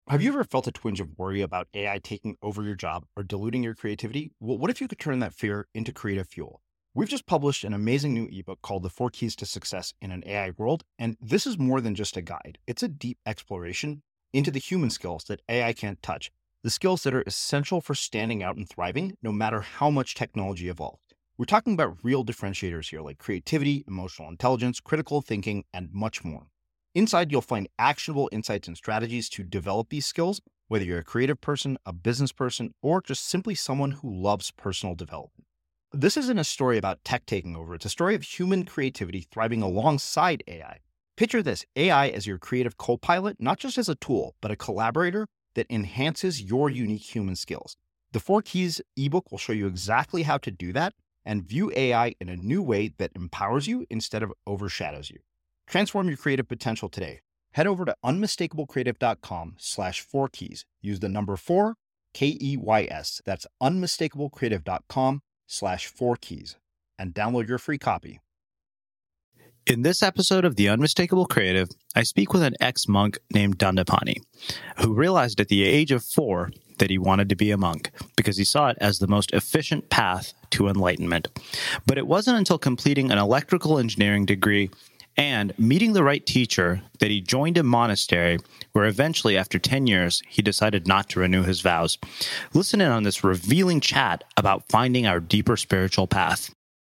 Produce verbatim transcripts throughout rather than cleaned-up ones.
Have you ever felt a twinge of worry about A I taking over your job or diluting your creativity? Well, what if you could turn that fear into creative fuel? We've just published an amazing new ebook called The Four Keys to Success in an A I World, and this is more than just a guide. It's a deep exploration into the human skills that A I can't touch, the skills that are essential for standing out and thriving, no matter how much technology evolves. We're talking about real differentiators here, like creativity, emotional intelligence, critical thinking, and much more. Inside, you'll find actionable insights and strategies to develop these skills, whether you're a creative person, a business person, or just simply someone who loves personal development. This isn't a story about tech taking over. It's a story of human creativity thriving alongside A I. Picture this, A I as your creative co-pilot, not just as a tool, but a collaborator that enhances your unique human skills. The Four Keys ebook will show you exactly how to do that and view A I in a new way that empowers you instead of overshadows you. Transform your creative potential today. Head over to unmistakablecreative.com slash four keys. Use the number four, K E Y S. That's unmistakablecreative.com slash four keys and download your free copy. In this episode of The Unmistakable Creative, I speak with an ex-monk named Dandapani, who realized at the age of four that he wanted to be a monk because he saw it as the most efficient path to enlightenment. But it wasn't until completing an electrical engineering degree and meeting the right teacher that he joined a monastery where eventually, after ten years, he decided not to renew his vows. Listen in on this revealing chat about finding our deeper spiritual path.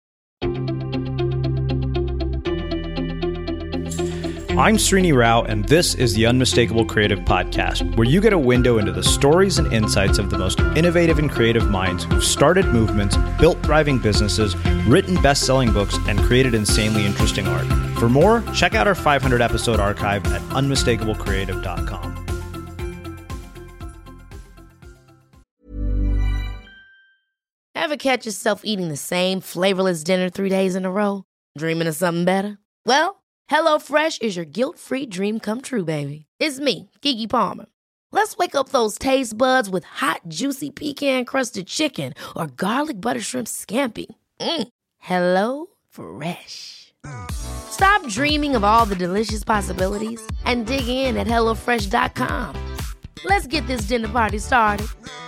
I'm Srini Rao, and this is the Unmistakable Creative Podcast, where you get a window into the stories and insights of the most innovative and creative minds who've started movements, built thriving businesses, written best-selling books, and created insanely interesting art. For more, check out our five hundred episode archive at unmistakable creative dot com. Ever catch yourself eating the same flavorless dinner three days in a row? Dreaming of something better? Well, HelloFresh is your guilt-free dream come true, baby. It's me, Keke Palmer. Let's wake up those taste buds with hot, juicy pecan-crusted chicken or garlic butter shrimp scampi. Mm. Hello Fresh. Stop dreaming of all the delicious possibilities and dig in at hello fresh dot com. Let's get this dinner party started.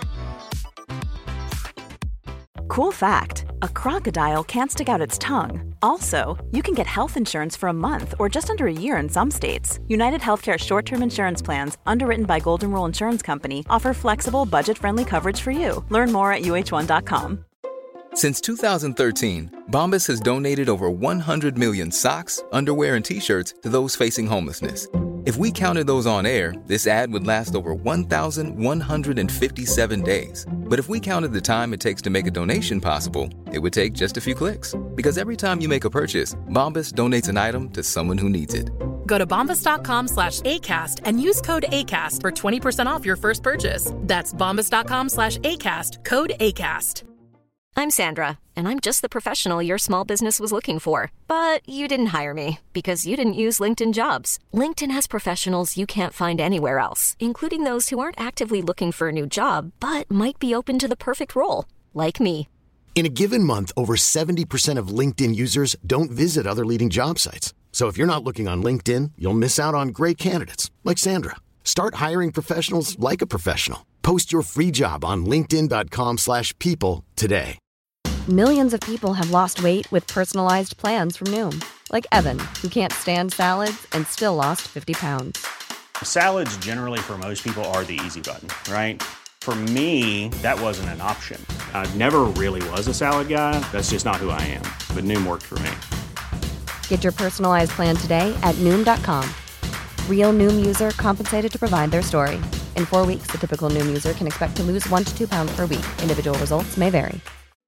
Cool fact, a crocodile can't stick out its tongue. Also, you can get health insurance for a month or just under a year in some states. United Healthcare short-term insurance plans, underwritten by Golden Rule Insurance Company, offer flexible, budget-friendly coverage for you. Learn more at U H one dot com. Since two thousand thirteen, Bombas has donated over one hundred million socks, underwear, and T-shirts to those facing homelessness. If we counted those on air, this ad would last over one thousand one hundred fifty-seven days. But if we counted the time it takes to make a donation possible, it would take just a few clicks. Because every time you make a purchase, Bombas donates an item to someone who needs it. Go to bombas.com slash ACAST and use code ACAST for twenty percent off your first purchase. That's bombas.com slash ACAST, code ACAST. I'm Sandra, and I'm just the professional your small business was looking for. But you didn't hire me because you didn't use LinkedIn Jobs. LinkedIn has professionals you can't find anywhere else, including those who aren't actively looking for a new job, but might be open to the perfect role, like me. In a given month, over seventy percent of LinkedIn users don't visit other leading job sites. So if you're not looking on LinkedIn, you'll miss out on great candidates like Sandra. Start hiring professionals like a professional. Post your free job on linkedin dot com slash people today. Millions of people have lost weight with personalized plans from Noom. Like Evan, who can't stand salads and still lost fifty pounds. Salads generally for most people are the easy button, right? For me, that wasn't an option. I never really was a salad guy. That's just not who I am. But Noom worked for me. Get your personalized plan today at Noom dot com. Real Noom user compensated to provide their story. In four weeks, the typical Noom user can expect to lose one to two pounds per week. Individual results may vary.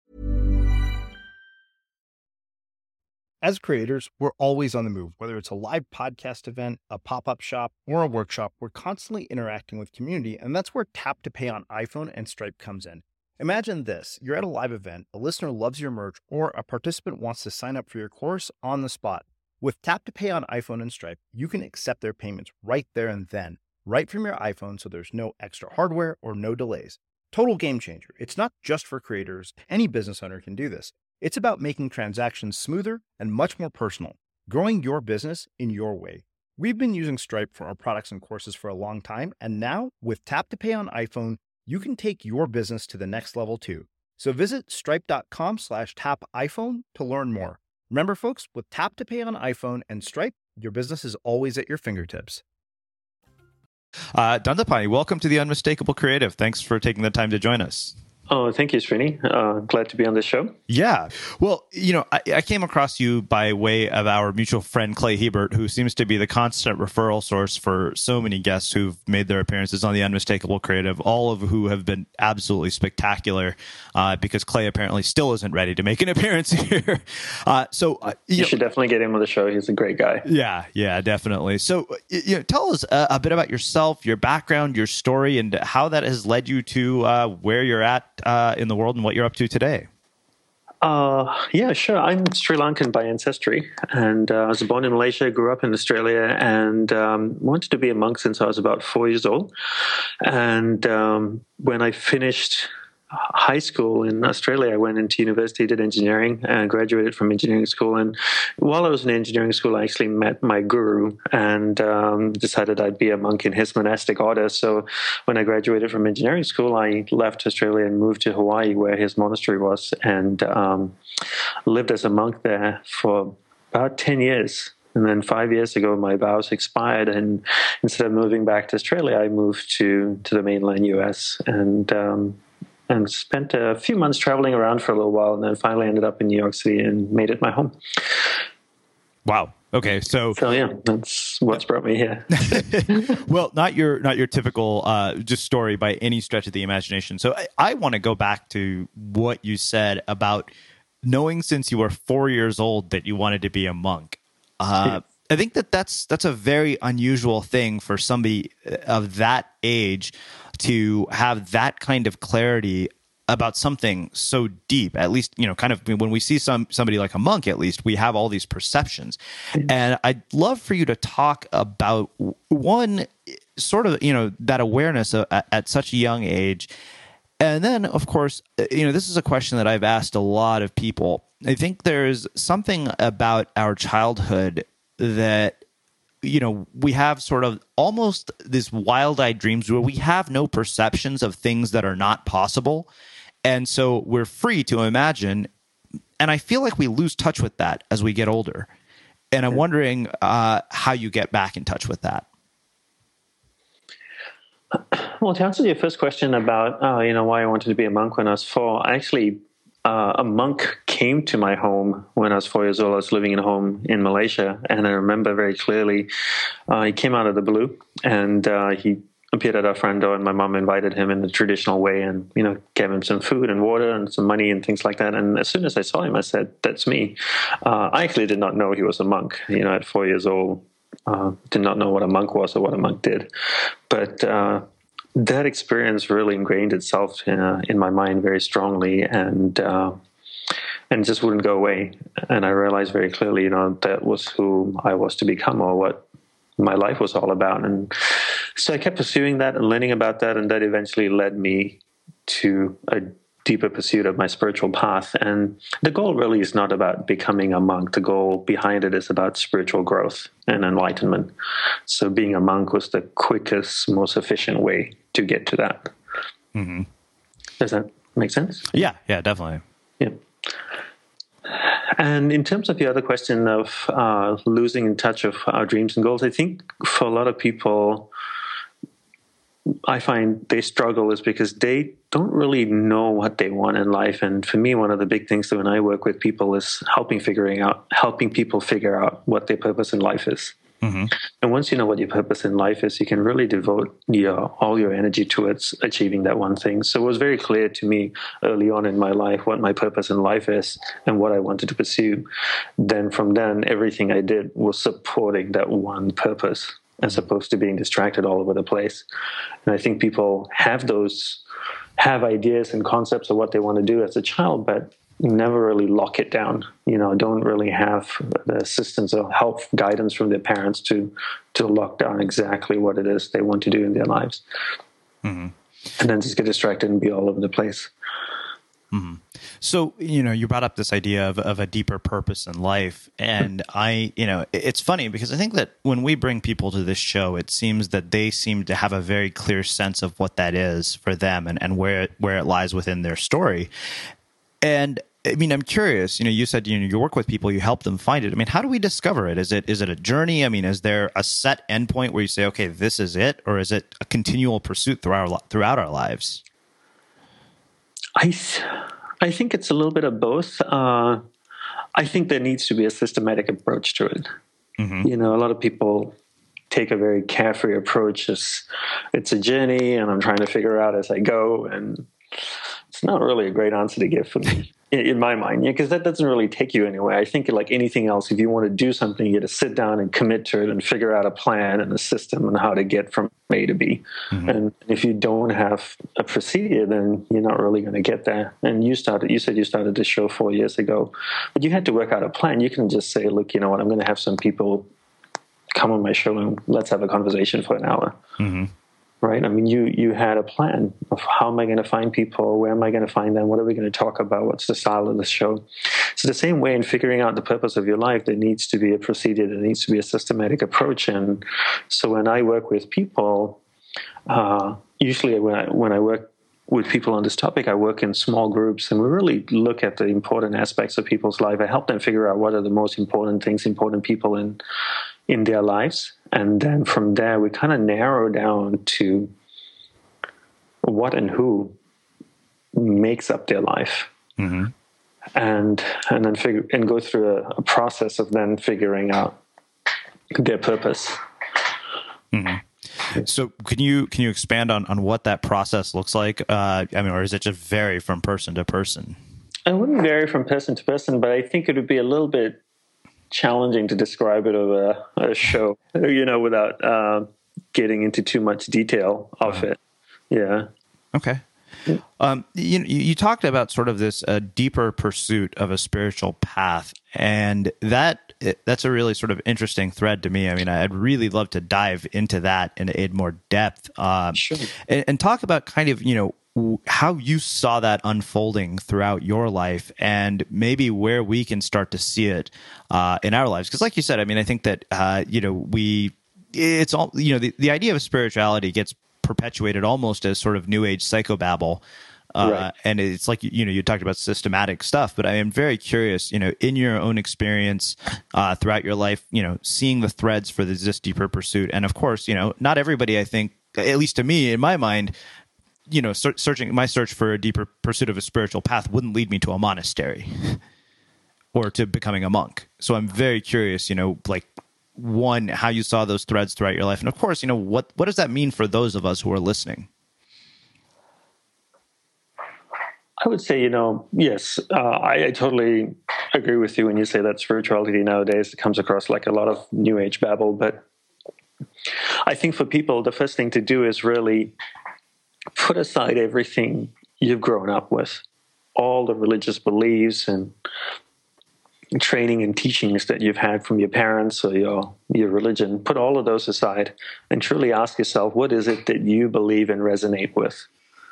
As creators, we're always on the move. Whether it's a live podcast event, a pop-up shop, or a workshop, we're constantly interacting with community, and that's where Tap to Pay on iPhone and Stripe comes in. Imagine this. You're at a live event, a listener loves your merch, or a participant wants to sign up for your course on the spot. With Tap to Pay on iPhone and Stripe, you can accept their payments right there and then, right from your iPhone, so there's no extra hardware or no delays. Total game changer. It's not just for creators. Any business owner can do this. It's about making transactions smoother and much more personal, growing your business in your way. We've been using Stripe for our products and courses for a long time, and now with Tap to Pay on iPhone, you can take your business to the next level too. So visit stripe.com slash tap iPhone to learn more. Remember, folks, with Tap to Pay on iPhone and Stripe, your business is always at your fingertips. Uh, Dandapani, welcome to the Unmistakable Creative. Thanks for taking the time to join us. Oh, thank you, Srini. Uh, glad to be on the show. Yeah. Well, you know, I, I came across you by way of our mutual friend, Clay Hebert, who seems to be the constant referral source for so many guests who've made their appearances on the Unmistakable Creative, all of who have been absolutely spectacular, uh, because Clay apparently still isn't ready to make an appearance here. Uh, so uh, you, you know, should definitely get him on the show. He's a great guy. Yeah, yeah, definitely. So you know, tell us a, a bit about yourself, your background, your story, and how that has led you to uh, where you're at Uh, in the world and what you're up to today. Uh, yeah, sure. I'm Sri Lankan by ancestry, and uh, I was born in Malaysia, grew up in Australia, and um, wanted to be a monk since I was about four years old. And um, when I finished high school in Australia, I went into university, did engineering, and graduated from engineering school. And while I was in engineering school, I actually met my guru and um, decided I'd be a monk in his monastic order. So when I graduated from engineering school, I left Australia and moved to Hawaii, where his monastery was, and um, lived as a monk there for about ten years. And then five years ago, my vows expired, and instead of moving back to Australia, I moved to, to the mainland U S and um, and spent a few months traveling around for a little while, and then finally ended up in New York City and made it my home. Wow. Okay. So, so yeah, that's what's brought me here. Well, not your not your typical uh, just story by any stretch of the imagination. So I, I want to go back to what you said about knowing since you were four years old that you wanted to be a monk. Uh, I think that that's that's a very unusual thing for somebody of that age to have that kind of clarity about something so deep. At least, you know, kind of when we see some somebody like a monk, at least we have all these perceptions. Mm-hmm. And I'd love for you to talk about one sort of, you know, that awareness at, at such a young age. And then, of course, you know, this is a question that I've asked a lot of people. I think there's something about our childhood that, you know, we have sort of almost this wild-eyed dreams where we have no perceptions of things that are not possible. And so we're free to imagine. And I feel like we lose touch with that as we get older. And I'm wondering uh, how you get back in touch with that. Well, to answer your first question about, uh, you know, why I wanted to be a monk when I was four, actually, uh, a monk came to my home when I was four years old. I was living in a home in Malaysia, and I remember very clearly, uh, he came out of the blue, and uh, he appeared at our front door, and my mom invited him in the traditional way and, you know, gave him some food and water and some money and things like that. And as soon as I saw him, I said, that's me. Uh, I actually did not know he was a monk. You know, at four years old, uh, did not know what a monk was or what a monk did. But uh, that experience really ingrained itself in, uh, in my mind very strongly, and uh, and just wouldn't go away. And I realized very clearly, you know, that was who I was to become, or what my life was all about. And so I kept pursuing that and learning about that, and that eventually led me to a deeper pursuit of my spiritual path. And the goal really is not about becoming a monk. The goal behind it is about spiritual growth and enlightenment. So being a monk was the quickest, most efficient way to get to that. Mm-hmm. Does that make sense? Yeah, yeah, definitely. Yeah. And in terms of the other question of uh, losing in touch of our dreams and goals, I think for a lot of people, I find they struggle is because they don't really know what they want in life. And for me, one of the big things that when I work with people is helping figuring out, helping people figure out what their purpose in life is. Mm-hmm. And once you know what your purpose in life is, you can really devote your all your energy towards achieving that one thing. So it was very clear to me early on in my life what my purpose in life is and what I wanted to pursue. Then from then, everything I did was supporting that one purpose, as opposed to being distracted all over the place. And I think people have those, have ideas and concepts of what they want to do as a child, but never really lock it down. You know, don't really have the assistance or help, guidance from their parents to to lock down exactly what it is they want to do in their lives. Mm-hmm. And then just get distracted and be all over the place. Mm-hmm. So, you know, you brought up this idea of, of a deeper purpose in life. And I, you know, it's funny because I think that when we bring people to this show, it seems that they seem to have a very clear sense of what that is for them and, and where it, where it lies within their story. And I mean, I'm curious, you know, you said, you know, you work with people, you help them find it. I mean, how do we discover it? Is it, is it a journey? I mean, is there a set endpoint where you say, okay, this is it? Or is it a continual pursuit throughout our, throughout our lives? I, I think it's a little bit of both. Uh, I think there needs to be a systematic approach to it. Mm-hmm. You know, a lot of people take a very carefree approach. It's, it's a journey, and I'm trying to figure out as I go. And it's not really a great answer to give for me, in, in my mind, yeah, because that doesn't really take you anywhere. I think like anything else, if you want to do something, you got to sit down and commit to it and figure out a plan and a system and how to get from A to B. Mm-hmm. And if you don't have a procedure, then you're not really going to get there. And you started, you said you started this show four years ago, but you had to work out a plan. You can just say, look, you know what, I'm going to have some people come on my show and let's have a conversation for an hour. Mm-hmm. Right? I mean, you you had a plan of how am I going to find people? Where am I going to find them? What are we going to talk about? What's the style of the show? So the same way in figuring out the purpose of your life, there needs to be a procedure. There needs to be a systematic approach. And so when I work with people, uh, usually when I, when I work with people on this topic, I work in small groups, and we really look at the important aspects of people's life. I help them figure out what are the most important things, important people in in their lives. And then from there, we kind of narrow down to what and who makes up their life. Mm-hmm. And and then figure and go through a, a process of then figuring out their purpose. Mm-hmm. So can you can you expand on, on what that process looks like? Uh, I mean, or is it just vary from person to person? It wouldn't vary from person to person, but I think it would be a little bit challenging to describe it over a, a show, you know, without uh, getting into too much detail of it. Yeah. Okay. Um, you you talked about sort of this uh, deeper pursuit of a spiritual path, and that that's a really sort of interesting thread to me. I mean, I'd really love to dive into that in, in more depth, um, sure. and, and talk about kind of, you know, how you saw that unfolding throughout your life, and maybe where we can start to see it uh, in our lives. Because, like you said, I mean, I think that uh, you know we it's all you know the, the idea of spirituality gets perpetuated almost as sort of new age psychobabble. Uh, right. And it's like, you know, you talked about systematic stuff, but I am very curious, you know, in your own experience uh, throughout your life, you know, seeing the threads for this, this deeper pursuit. And of course, you know, not everybody, I think, at least to me, in my mind, you know, ser- searching my search for a deeper pursuit of a spiritual path wouldn't lead me to a monastery or to becoming a monk. So I'm very curious, you know, like, one, how you saw those threads throughout your life. And of course, you know, what, what does that mean for those of us who are listening? I would say, you know, yes, uh, I, I totally agree with you when you say that spirituality nowadays comes across like a lot of new age babble. But I think for people, the first thing to do is really put aside everything you've grown up with, all the religious beliefs and training and teachings that you've had from your parents or your your religion. Put all of those aside and truly ask yourself, what is it that you believe and resonate with?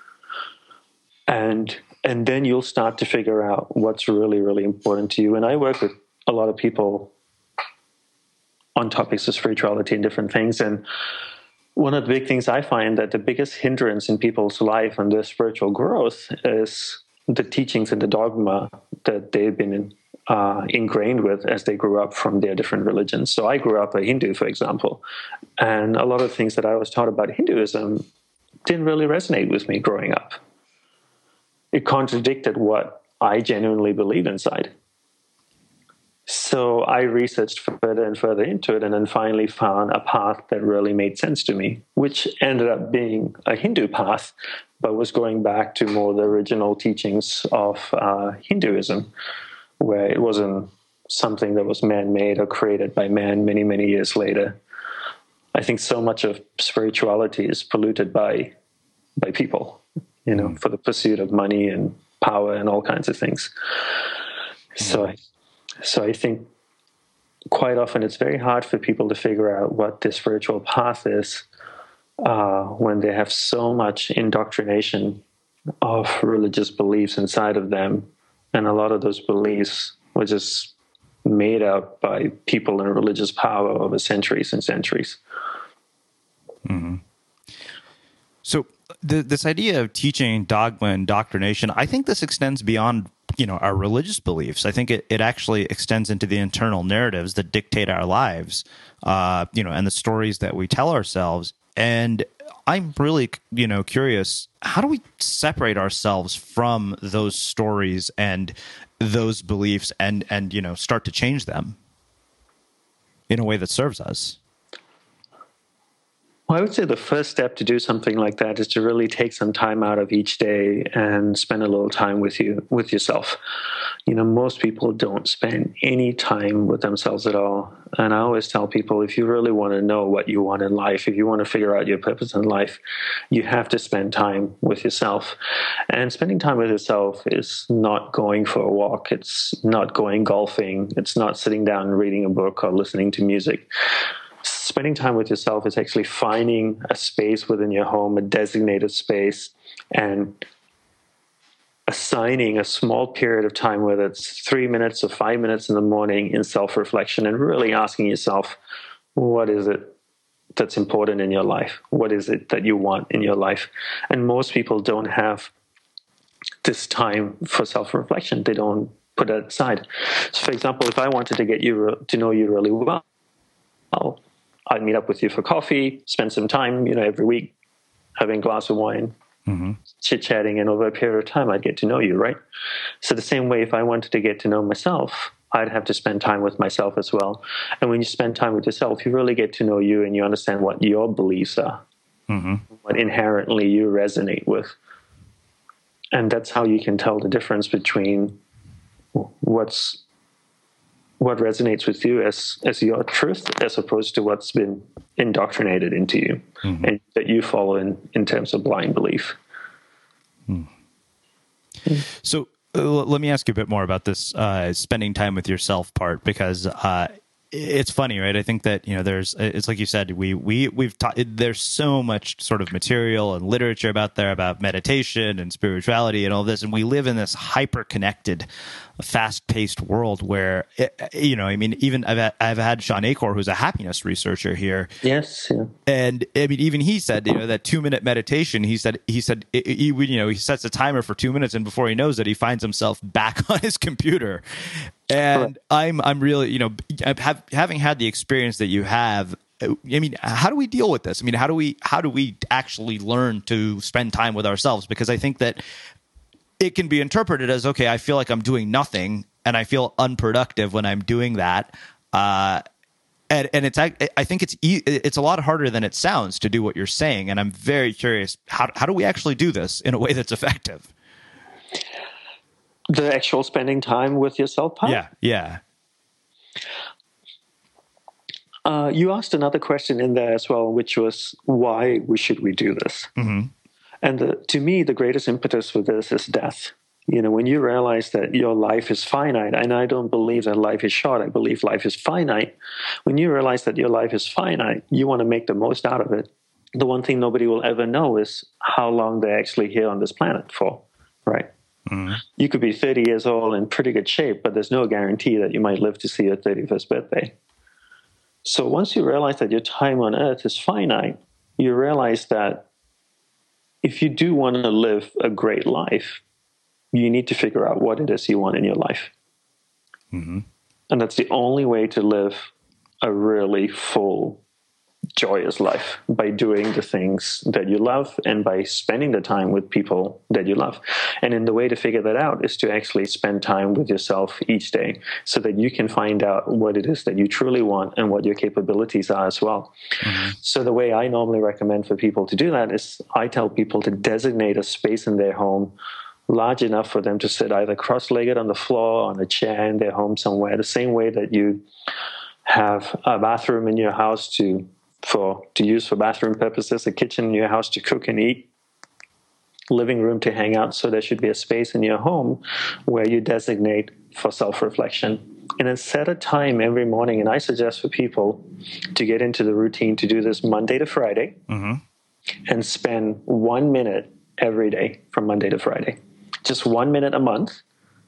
And and then you'll start to figure out what's really, really important to you. And I work with a lot of people on topics of spirituality and different things. And one of the big things I find that the biggest hindrance in people's life and their spiritual growth is the teachings and the dogma that they've been in. Uh, ingrained with as they grew up from their different religions. So I grew up a Hindu, for example, and a lot of things that I was taught about Hinduism didn't really resonate with me growing up. It contradicted what I genuinely believe inside. So I researched further and further into it and then finally found a path that really made sense to me, which ended up being a Hindu path, but was going back to more the original teachings of uh, Hinduism, where it wasn't something that was man-made or created by man many, many years later. I think so much of spirituality is polluted by by people, you know, mm. for the pursuit of money and power and all kinds of things. Mm. So, I, so I think quite often it's very hard for people to figure out what their spiritual path is uh, when they have so much indoctrination of religious beliefs inside of them. And a lot of those beliefs were just made up by people in religious power over centuries and centuries. Mm-hmm. So the, this idea of teaching dogma and indoctrination, I think this extends beyond, you know, our religious beliefs. I think it, it actually extends into the internal narratives that dictate our lives, uh, you know, and the stories that we tell ourselves. And I'm really, you know, curious, how do we separate ourselves from those stories and those beliefs and, and, you know, start to change them in a way that serves us? Well, I would say the first step to do something like that is to really take some time out of each day and spend a little time with you, with yourself. You know, most people don't spend any time with themselves at all. And I always tell people, if you really want to know what you want in life, if you want to figure out your purpose in life, you have to spend time with yourself. And spending time with yourself is not going for a walk. It's not going golfing. It's not sitting down and reading a book or listening to music. Spending time with yourself is actually finding a space within your home, a designated space, and assigning a small period of time, whether it's three minutes or five minutes in the morning, in self-reflection, and really asking yourself, what is it that's important in your life? What is it that you want in your life? And most people don't have this time for self-reflection. They don't put it aside. So, for example, if I wanted to get you to know you really well, I'd meet up with you for coffee, spend some time, you know, every week, having a glass of wine, mm-hmm. chit-chatting, and over a period of time, I'd get to know you, right? So the same way, if I wanted to get to know myself, I'd have to spend time with myself as well. And when you spend time with yourself, you really get to know you and you understand what your beliefs are, mm-hmm. what inherently you resonate with. And that's how you can tell the difference between what's what resonates with you as, as your truth, as opposed to what's been indoctrinated into you, mm-hmm. and that you follow in, in terms of blind belief. Mm. So uh, let me ask you a bit more about this uh, spending time with yourself part, because uh, it's funny, right? I think that, you know, there's, it's like you said, we, we, we've taught, there's so much sort of material and literature about there about meditation and spirituality and all this. And we live in this hyper connected, fast-paced world where, it, you know, I mean, even I've had, I've had Sean Achor, who's a happiness researcher here. Yes. Yeah. And I mean, even he said, you know, that two minute meditation, he said, he said, he, you know, he sets a timer for two minutes and before he knows it, he finds himself back on his computer. And I'm, I'm really, you know, have, having had the experience that you have, I mean, how do we deal with this? I mean, how do we, how do we actually learn to spend time with ourselves? Because I think that it can be interpreted as, okay, I feel like I'm doing nothing and I feel unproductive when I'm doing that. Uh, and, and it's, I think it's, it's a lot harder than it sounds to do what you're saying. And I'm very curious, how, how do we actually do this in a way that's effective? The actual spending time with yourself part? Yeah, yeah. Uh, you asked another question in there as well, which was, why we should we do this? Mm-hmm. And the, to me, the greatest impetus for this is death. You know, when you realize that your life is finite, and I don't believe that life is short, I believe life is finite. When you realize that your life is finite, you want to make the most out of it. The one thing nobody will ever know is how long they're actually here on this planet for, right? Mm-hmm. You could be thirty years old in pretty good shape, but there's no guarantee that you might live to see your thirty-first birthday. So once you realize that your time on Earth is finite, you realize that if you do want to live a great life, you need to figure out what it is you want in your life. Mm-hmm. And that's the only way to live a really full, joyous life, by doing the things that you love and by spending the time with people that you love. And in the way to figure that out is to actually spend time with yourself each day so that you can find out what it is that you truly want and what your capabilities are as well. Mm-hmm. So the way I normally recommend for people to do that is I tell people to designate a space in their home large enough for them to sit either cross-legged on the floor, on a chair in their home somewhere, the same way that you have a bathroom in your house to for to use for bathroom purposes, a kitchen in your house to cook and eat, living room to hang out. So there should be a space in your home where you designate for self-reflection. And then set a time every morning. And I suggest for people to get into the routine to do this Monday to Friday, mm-hmm. and spend one minute every day from Monday to Friday. Just one minute a month.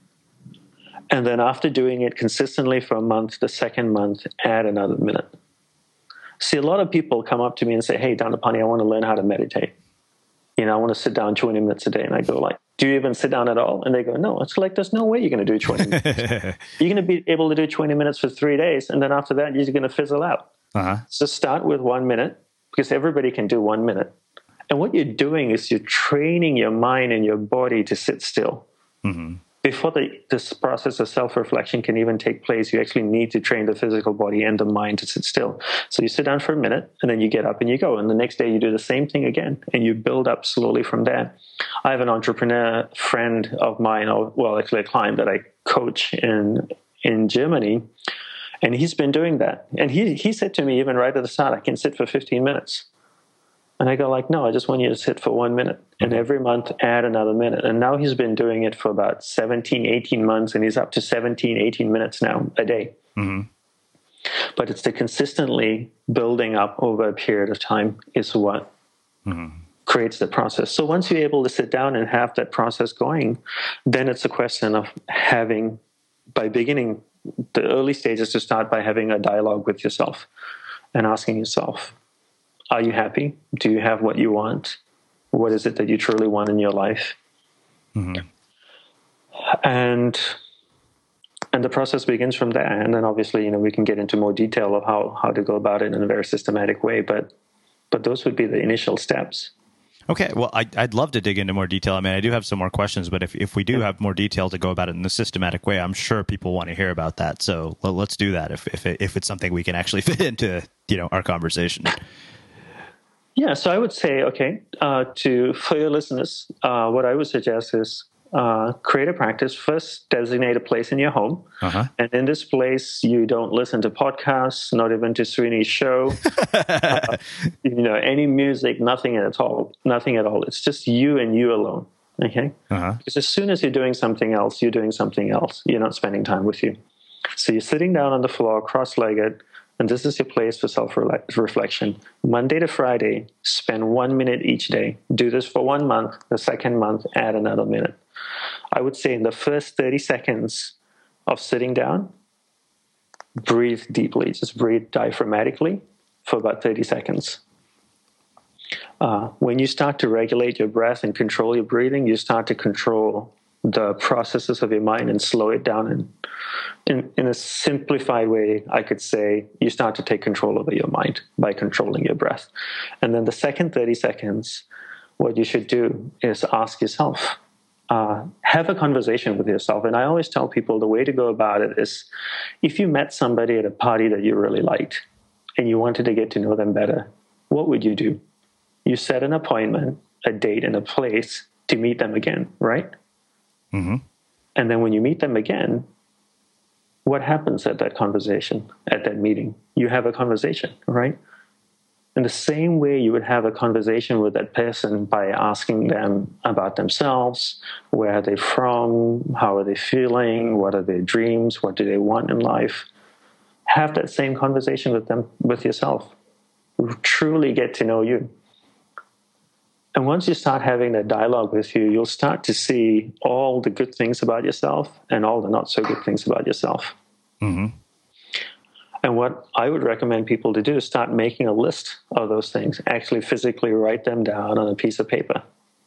And then after doing it consistently for a month, the second month, add another minute. See, a lot of people come up to me and say, hey, Dandapani, I want to learn how to meditate. You know, I want to sit down twenty minutes a day. And I go like, do you even sit down at all? And they go, no. It's like, there's no way you're going to do twenty minutes. You're going to be able to do twenty minutes for three days. And then after that, you're going to fizzle out. Uh-huh. So start with one minute, because everybody can do one minute. And what you're doing is you're training your mind and your body to sit still. Mm-hmm. Before the, this process of self-reflection can even take place, you actually need to train the physical body and the mind to sit still. So you sit down for a minute, and then you get up and you go. And the next day you do the same thing again, and you build up slowly from there. I have an entrepreneur friend of mine, or well, actually a client that I coach in in Germany, and he's been doing that. And he he said to me, even right at the start, I can sit for fifteen minutes. And I go like, no, I just want you to sit for one minute. And every month, add another minute. And now he's been doing it for about seventeen, eighteen months, and he's up to seventeen, eighteen minutes now a day. Mm-hmm. But it's the consistently building up over a period of time is what mm-hmm. creates the process. So once you're able to sit down and have that process going, then it's a question of having, by beginning the early stages, to start by having a dialogue with yourself and asking yourself, are you happy? Do you have what you want? What is it that you truly want in your life? Mm-hmm. And and the process begins from there. And then obviously, you know, we can get into more detail of how, how to go about it in a very systematic way. But but those would be the initial steps. Okay. Well, I, I'd love to dig into more detail. I mean, I do have some more questions, but if, if we do have more detail to go about it in a systematic way, I'm sure people want to hear about that. So well, let's do that if if, it, if it's something we can actually fit into, you know, our conversation. Yeah, so I would say, okay, uh, to for your listeners, uh, what I would suggest is uh, create a practice. First, designate a place in your home. Uh-huh. And in this place, you don't listen to podcasts, not even to Srini's show, uh, you know, any music, nothing at all, nothing at all. It's just you and you alone, okay? Uh-huh. Because as soon as you're doing something else, you're doing something else. You're not spending time with you. So you're sitting down on the floor, cross-legged, and this is your place for self-reflection. Monday to Friday, spend one minute each day. Do this for one month. The second month, add another minute. I would say in the first thirty seconds of sitting down, breathe deeply. Just breathe diaphragmatically for about thirty seconds. Uh, when you start to regulate your breath and control your breathing, you start to control the processes of your mind and slow it down. And in, in a simplified way, I could say you start to take control over your mind by controlling your breath. And then the second thirty seconds, what you should do is ask yourself, uh, have a conversation with yourself. And I always tell people the way to go about it is, if you met somebody at a party that you really liked and you wanted to get to know them better, what would you do? You set an appointment, a date, and a place to meet them again, right? Mm-hmm. And then when you meet them again, what happens at that conversation, at that meeting? You have a conversation, right? In the same way you would have a conversation with that person by asking them about themselves, where are they from, how are they feeling, what are their dreams, what do they want in life. Have that same conversation with them, with yourself. Truly get to know you. And once you start having that dialogue with you, you'll start to see all the good things about yourself and all the not so good things about yourself. Mm-hmm. And what I would recommend people to do is start making a list of those things. Actually physically write them down on a piece of paper.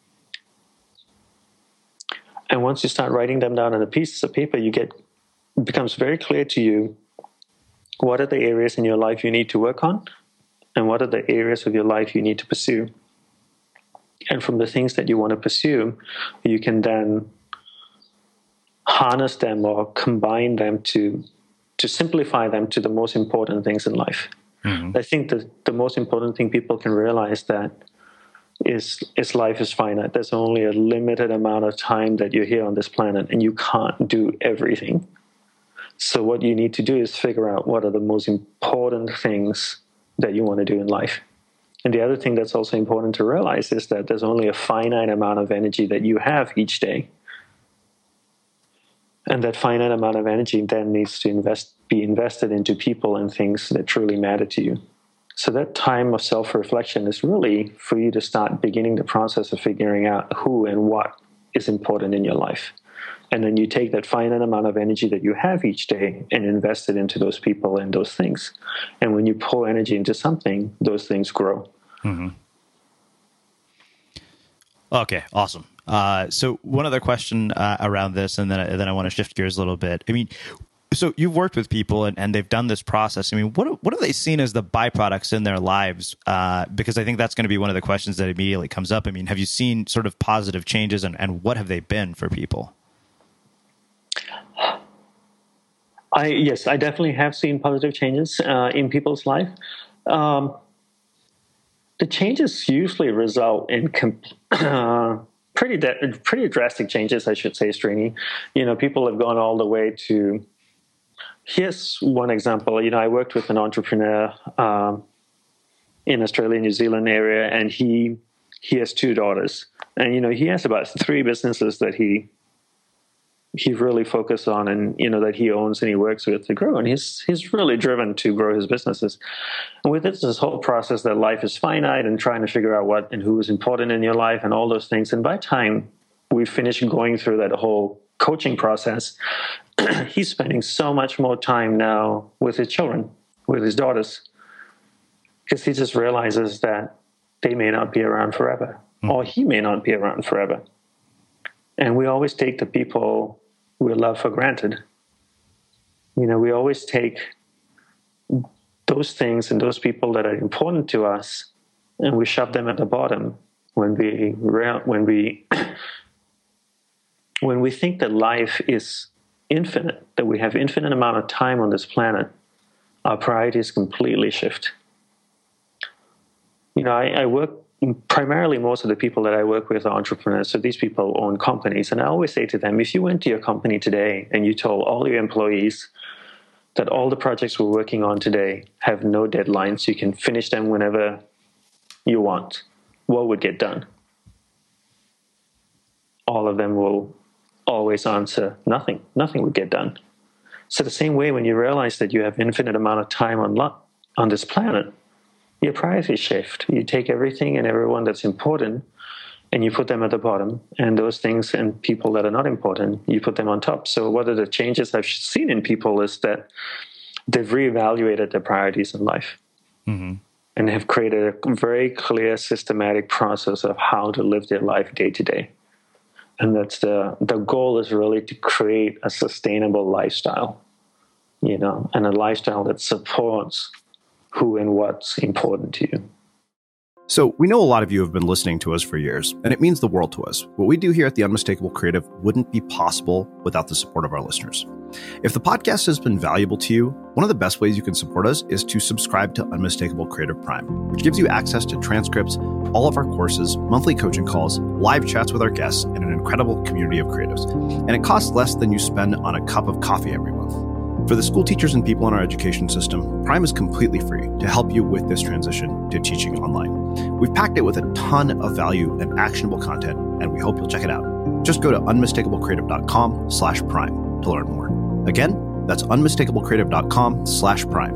And once you start writing them down on a piece of paper, you get, it becomes very clear to you what are the areas in your life you need to work on and what are the areas of your life you need to pursue. And from the things that you want to pursue, you can then harness them or combine them to to simplify them to the most important things in life. Mm-hmm. I think that the most important thing people can realize that is, is life is finite. There's only a limited amount of time that you're here on this planet, and you can't do everything. So what you need to do is figure out what are the most important things that you want to do in life. And the other thing that's also important to realize is that there's only a finite amount of energy that you have each day. And that finite amount of energy then needs to invest, be invested into people and things that truly matter to you. So that time of self-reflection is really for you to start beginning the process of figuring out who and what is important in your life. And then you take that finite amount of energy that you have each day and invest it into those people and those things. And when you pour energy into something, those things grow. Mm-hmm. Okay, awesome. Uh, so one other question uh, around this, and then, then I want to shift gears a little bit. I mean, so you've worked with people and, and they've done this process. I mean, what what have they seen as the byproducts in their lives? Uh, because I think that's going to be one of the questions that immediately comes up. I mean, have you seen sort of positive changes, and, and what have they been for people? I yes, I definitely have seen positive changes uh, in people's life. Um, the changes usually result in comp- uh, pretty de- pretty drastic changes, I should say, Srini. You know, people have gone all the way to. Here's one example. You know, I worked with an entrepreneur um, in Australia, New Zealand area, and he he has two daughters, and you know, he has about three businesses that he. he really focused on and, you know, that he owns and he works with to grow. And he's he's really driven to grow his businesses. And with this, this whole process that life is finite and trying to figure out what and who is important in your life and all those things. And by the time we finish going through that whole coaching process, he's spending so much more time now with his children, with his daughters, because he just realizes that they may not be around forever, mm. or he may not be around forever. And we always take the people we love for granted. You know, we always take those things and those people that are important to us, and we shove them at the bottom when we when we when we think that life is infinite, that we have infinite amount of time on this planet. Our priorities completely shift. You know, I, I work. Primarily, most of the people that I work with are entrepreneurs. So these people own companies. And I always say to them, if you went to your company today and you told all your employees that all the projects we're working on today have no deadlines, you can finish them whenever you want, what would get done? All of them will always answer nothing. Nothing would get done. So the same way, when you realize that you have infinite amount of time on lo- on this planet, your priorities shift. You take everything and everyone that's important and you put them at the bottom, and those things and people that are not important, you put them on top. So one of the changes I've seen in people is that they've reevaluated their priorities in life, mm-hmm. and have created a very clear, systematic process of how to live their life day to day. And that's the, the goal is really to create a sustainable lifestyle, you know, and a lifestyle that supports who and what's important to you. So we know a lot of you have been listening to us for years, and it means the world to us. What we do here at The Unmistakable Creative wouldn't be possible without the support of our listeners. If the podcast has been valuable to you, one of the best ways you can support us is to subscribe to Unmistakable Creative Prime, which gives you access to transcripts, all of our courses, monthly coaching calls, live chats with our guests, and an incredible community of creatives. And it costs less than you spend on a cup of coffee every month. For the school teachers and people in our education system, Prime is completely free to help you with this transition to teaching online. We've packed it with a ton of value and actionable content, and we hope you'll check it out. Just go to unmistakablecreative.com slash prime to learn more. Again, that's unmistakablecreative.com slash prime.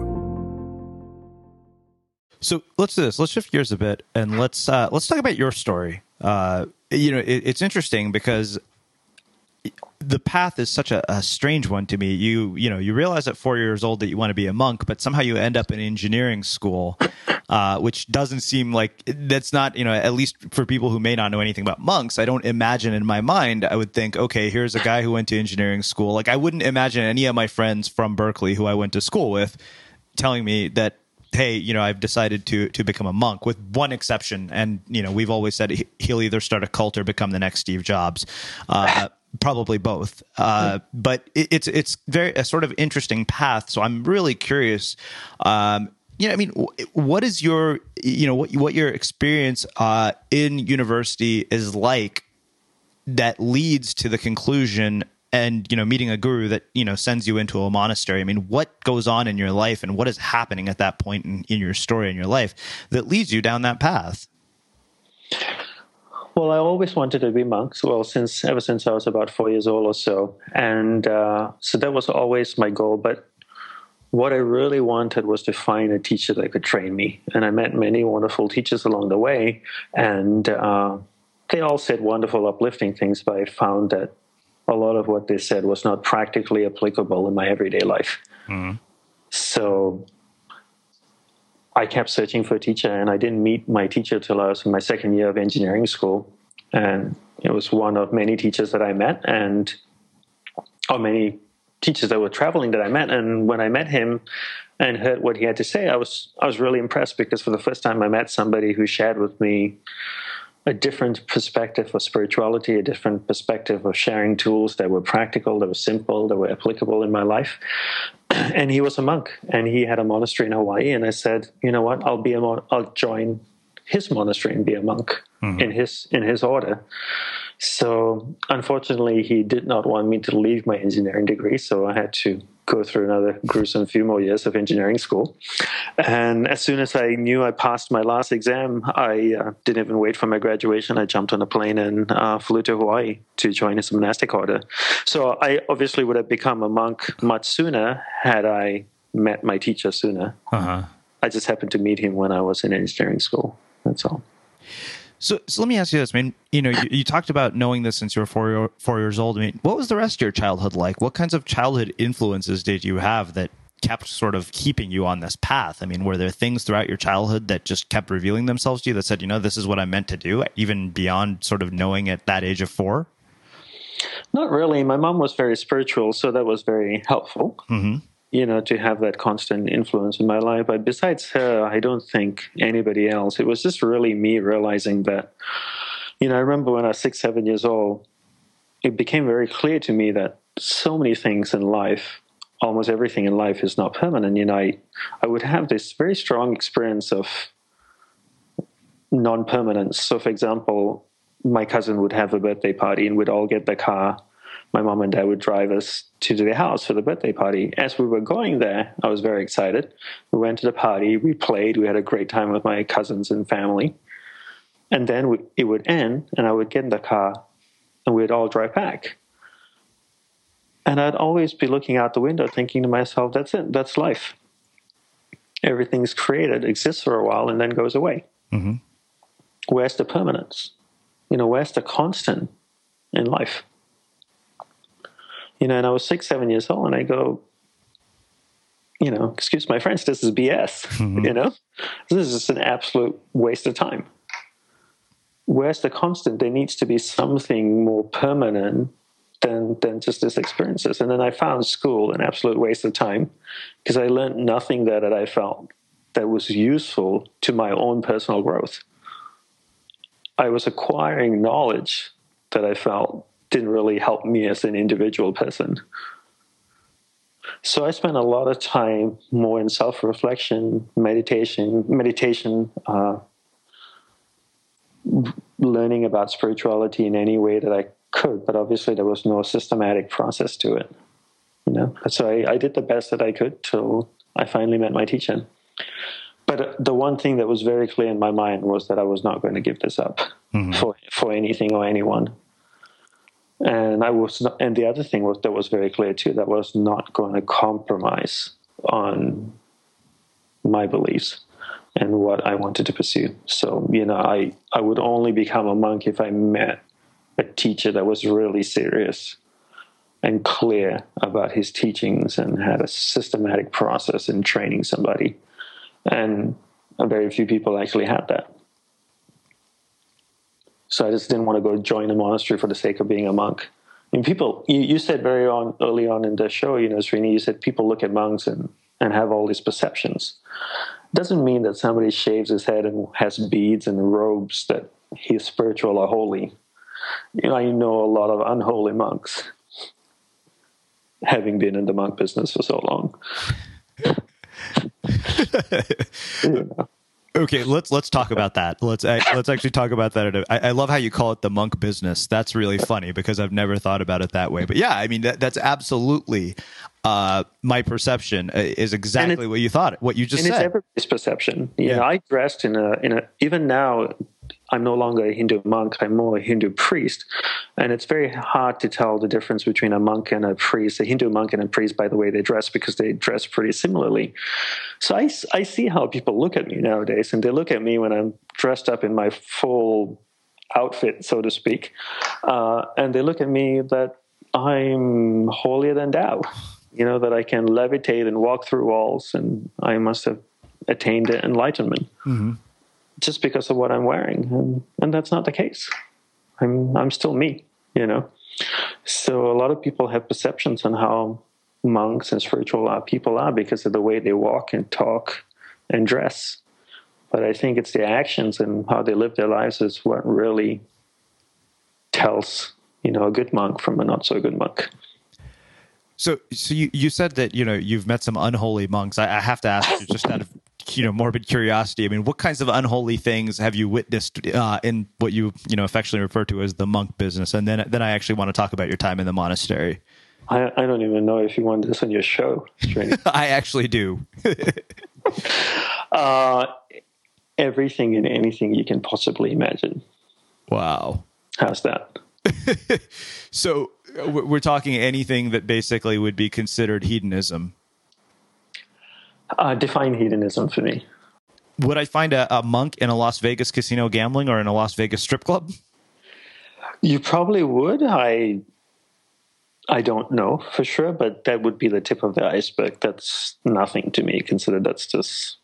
So let's do this. Let's shift gears a bit, and let's uh, let's talk about your story. Uh, you know, it, it's interesting because the path is such a, a strange one to me. You you know, you realize at four years old that you want to be a monk, but somehow you end up in engineering school, uh, which doesn't seem like that's not, you know, at least for people who may not know anything about monks, I don't imagine in my mind, I would think, okay, here's a guy who went to engineering school. Like I wouldn't imagine any of my friends from Berkeley who I went to school with telling me that, hey, you know, I've decided to to become a monk, with one exception. And, you know, we've always said he'll either start a cult or become the next Steve Jobs. Uh, Probably both, uh, but it, it's it's very a sort of interesting path. So I'm really curious. Um, you know, I mean, what is your you know what what your experience uh, in university is like that leads to the conclusion and you know meeting a guru that you know sends you into a monastery? I mean, what goes on in your life and what is happening at that point in, in your story in your life that leads you down that path? Well, I always wanted to be monks. Well, since ever since I was about four years old or so, and uh, so that was always my goal. But what I really wanted was to find a teacher that could train me. And I met many wonderful teachers along the way, and uh, they all said wonderful, uplifting things, but I found that a lot of what they said was not practically applicable in my everyday life. Mm-hmm. So I kept searching for a teacher, and I didn't meet my teacher till I was in my second year of engineering school. And it was one of many teachers that I met, and or many teachers that were traveling that I met. And when I met him and heard what he had to say, I was I was really impressed, because for the first time I met somebody who shared with me a different perspective of spirituality, a different perspective of sharing tools that were practical, that were simple, that were applicable in my life. And he was a monk, and he had a monastery in Hawaii. And I said, you know what, I'll be a mon- I'll join his monastery and be a monk mm-hmm. in his in his order. So unfortunately, he did not want me to leave my engineering degree, so I had to go through another gruesome few more years of engineering school. And as soon as I knew I passed my last exam, I uh, didn't even wait for my graduation. I jumped on a plane and uh, flew to Hawaii to join his monastic order. So I obviously would have become a monk much sooner had I met my teacher sooner. Uh-huh. I just happened to meet him when I was in engineering school. That's all. So, so let me ask you this. I mean, you know, you, you talked about knowing this since you were four, four years old. I mean, what was the rest of your childhood like? What kinds of childhood influences did you have that kept sort of keeping you on this path? I mean, were there things throughout your childhood that just kept revealing themselves to you that said, you know, this is what I'm meant to do, even beyond sort of knowing at that age of four? Not really. My mom was very spiritual, so that was very helpful. Mm-hmm. You know, to have that constant influence in my life. But besides her, I don't think anybody else. It was just really me realizing that, you know, I remember when I was six, seven years old, it became very clear to me that so many things in life, almost everything in life is not permanent. You know, I, I would have this very strong experience of non-permanence. So, for example, my cousin would have a birthday party and we'd all get the car. My mom and dad would drive us to their house for the birthday party. As we were going there, I was very excited. We went to the party, we played, we had a great time with my cousins and family. And then we, it would end, and I would get in the car, and we'd all drive back. And I'd always be looking out the window thinking to myself, that's it, that's life. Everything's created, exists for a while, and then goes away. Mm-hmm. Where's the permanence? You know, where's the constant in life? You know, and I was six, seven years old, and I go, you know, excuse my French, this is B S, mm-hmm. you know? This is just an absolute waste of time. Where's the constant? There needs to be something more permanent than than just these experiences. And then I found school an absolute waste of time, because I learned nothing there that I felt that was useful to my own personal growth. I was acquiring knowledge that I felt didn't really help me as an individual person. So I spent a lot of time more in self-reflection, meditation, meditation, uh, learning about spirituality in any way that I could, but obviously there was no systematic process to it. You know, so I, I did the best that I could till I finally met my teacher. But the one thing that was very clear in my mind was that I was not going to give this up mm-hmm. for for anything or anyone. And I was, not, and the other thing was that was very clear too, that I was not going to compromise on my beliefs and what I wanted to pursue. So, you know, I, I would only become a monk if I met a teacher that was really serious and clear about his teachings and had a systematic process in training somebody. And very few people actually had that. So I just didn't want to go join a monastery for the sake of being a monk. I mean, people, you, you said very on, early on in the show, you know, Srini, you said people look at monks and, and have all these perceptions. It doesn't mean that somebody shaves his head and has beads and robes that he's spiritual or holy. You know, I know a lot of unholy monks, having been in the monk business for so long. You know. Okay, let's let's talk about that. Let's let's actually talk about that. I, I love how you call it the monk business. That's really funny because I've never thought about it that way. But yeah, I mean that, that's absolutely uh, my perception is exactly it, what you thought. What you just and said. It's everybody's perception. You yeah. know, I dressed in a in a even now. I'm no longer a Hindu monk, I'm more a Hindu priest. And it's very hard to tell the difference between a monk and a priest. A Hindu monk and a priest, by the way, they dress because they dress pretty similarly. So I, I see how people look at me nowadays, and they look at me when I'm dressed up in my full outfit, so to speak, uh, and they look at me that I'm holier than thou, you know, that I can levitate and walk through walls, and I must have attained enlightenment. Mm-hmm. Just because of what I'm wearing, and, and that's not the case. I'm I'm still me, you know. So a lot of people have perceptions on how monks and spiritual people are because of the way they walk and talk and dress. But I think it's their actions and how they live their lives is what really tells, you know, a good monk from a not so good monk. So, so you, you said that, you know, you've met some unholy monks. I, I have to ask you, just out of, you know, morbid curiosity. I mean, what kinds of unholy things have you witnessed uh, in what you, you know, affectionately refer to as the monk business? And then, then I actually want to talk about your time in the monastery. I, I don't even know if you want this on your show. I actually do. uh, everything and anything you can possibly imagine. Wow. How's that? So we're talking anything that basically would be considered hedonism. Uh, define hedonism for me. Would I find a, a monk in a Las Vegas casino gambling or in a Las Vegas strip club? You probably would. I I don't know for sure, but that would be the tip of the iceberg. That's nothing to me. Consider that's just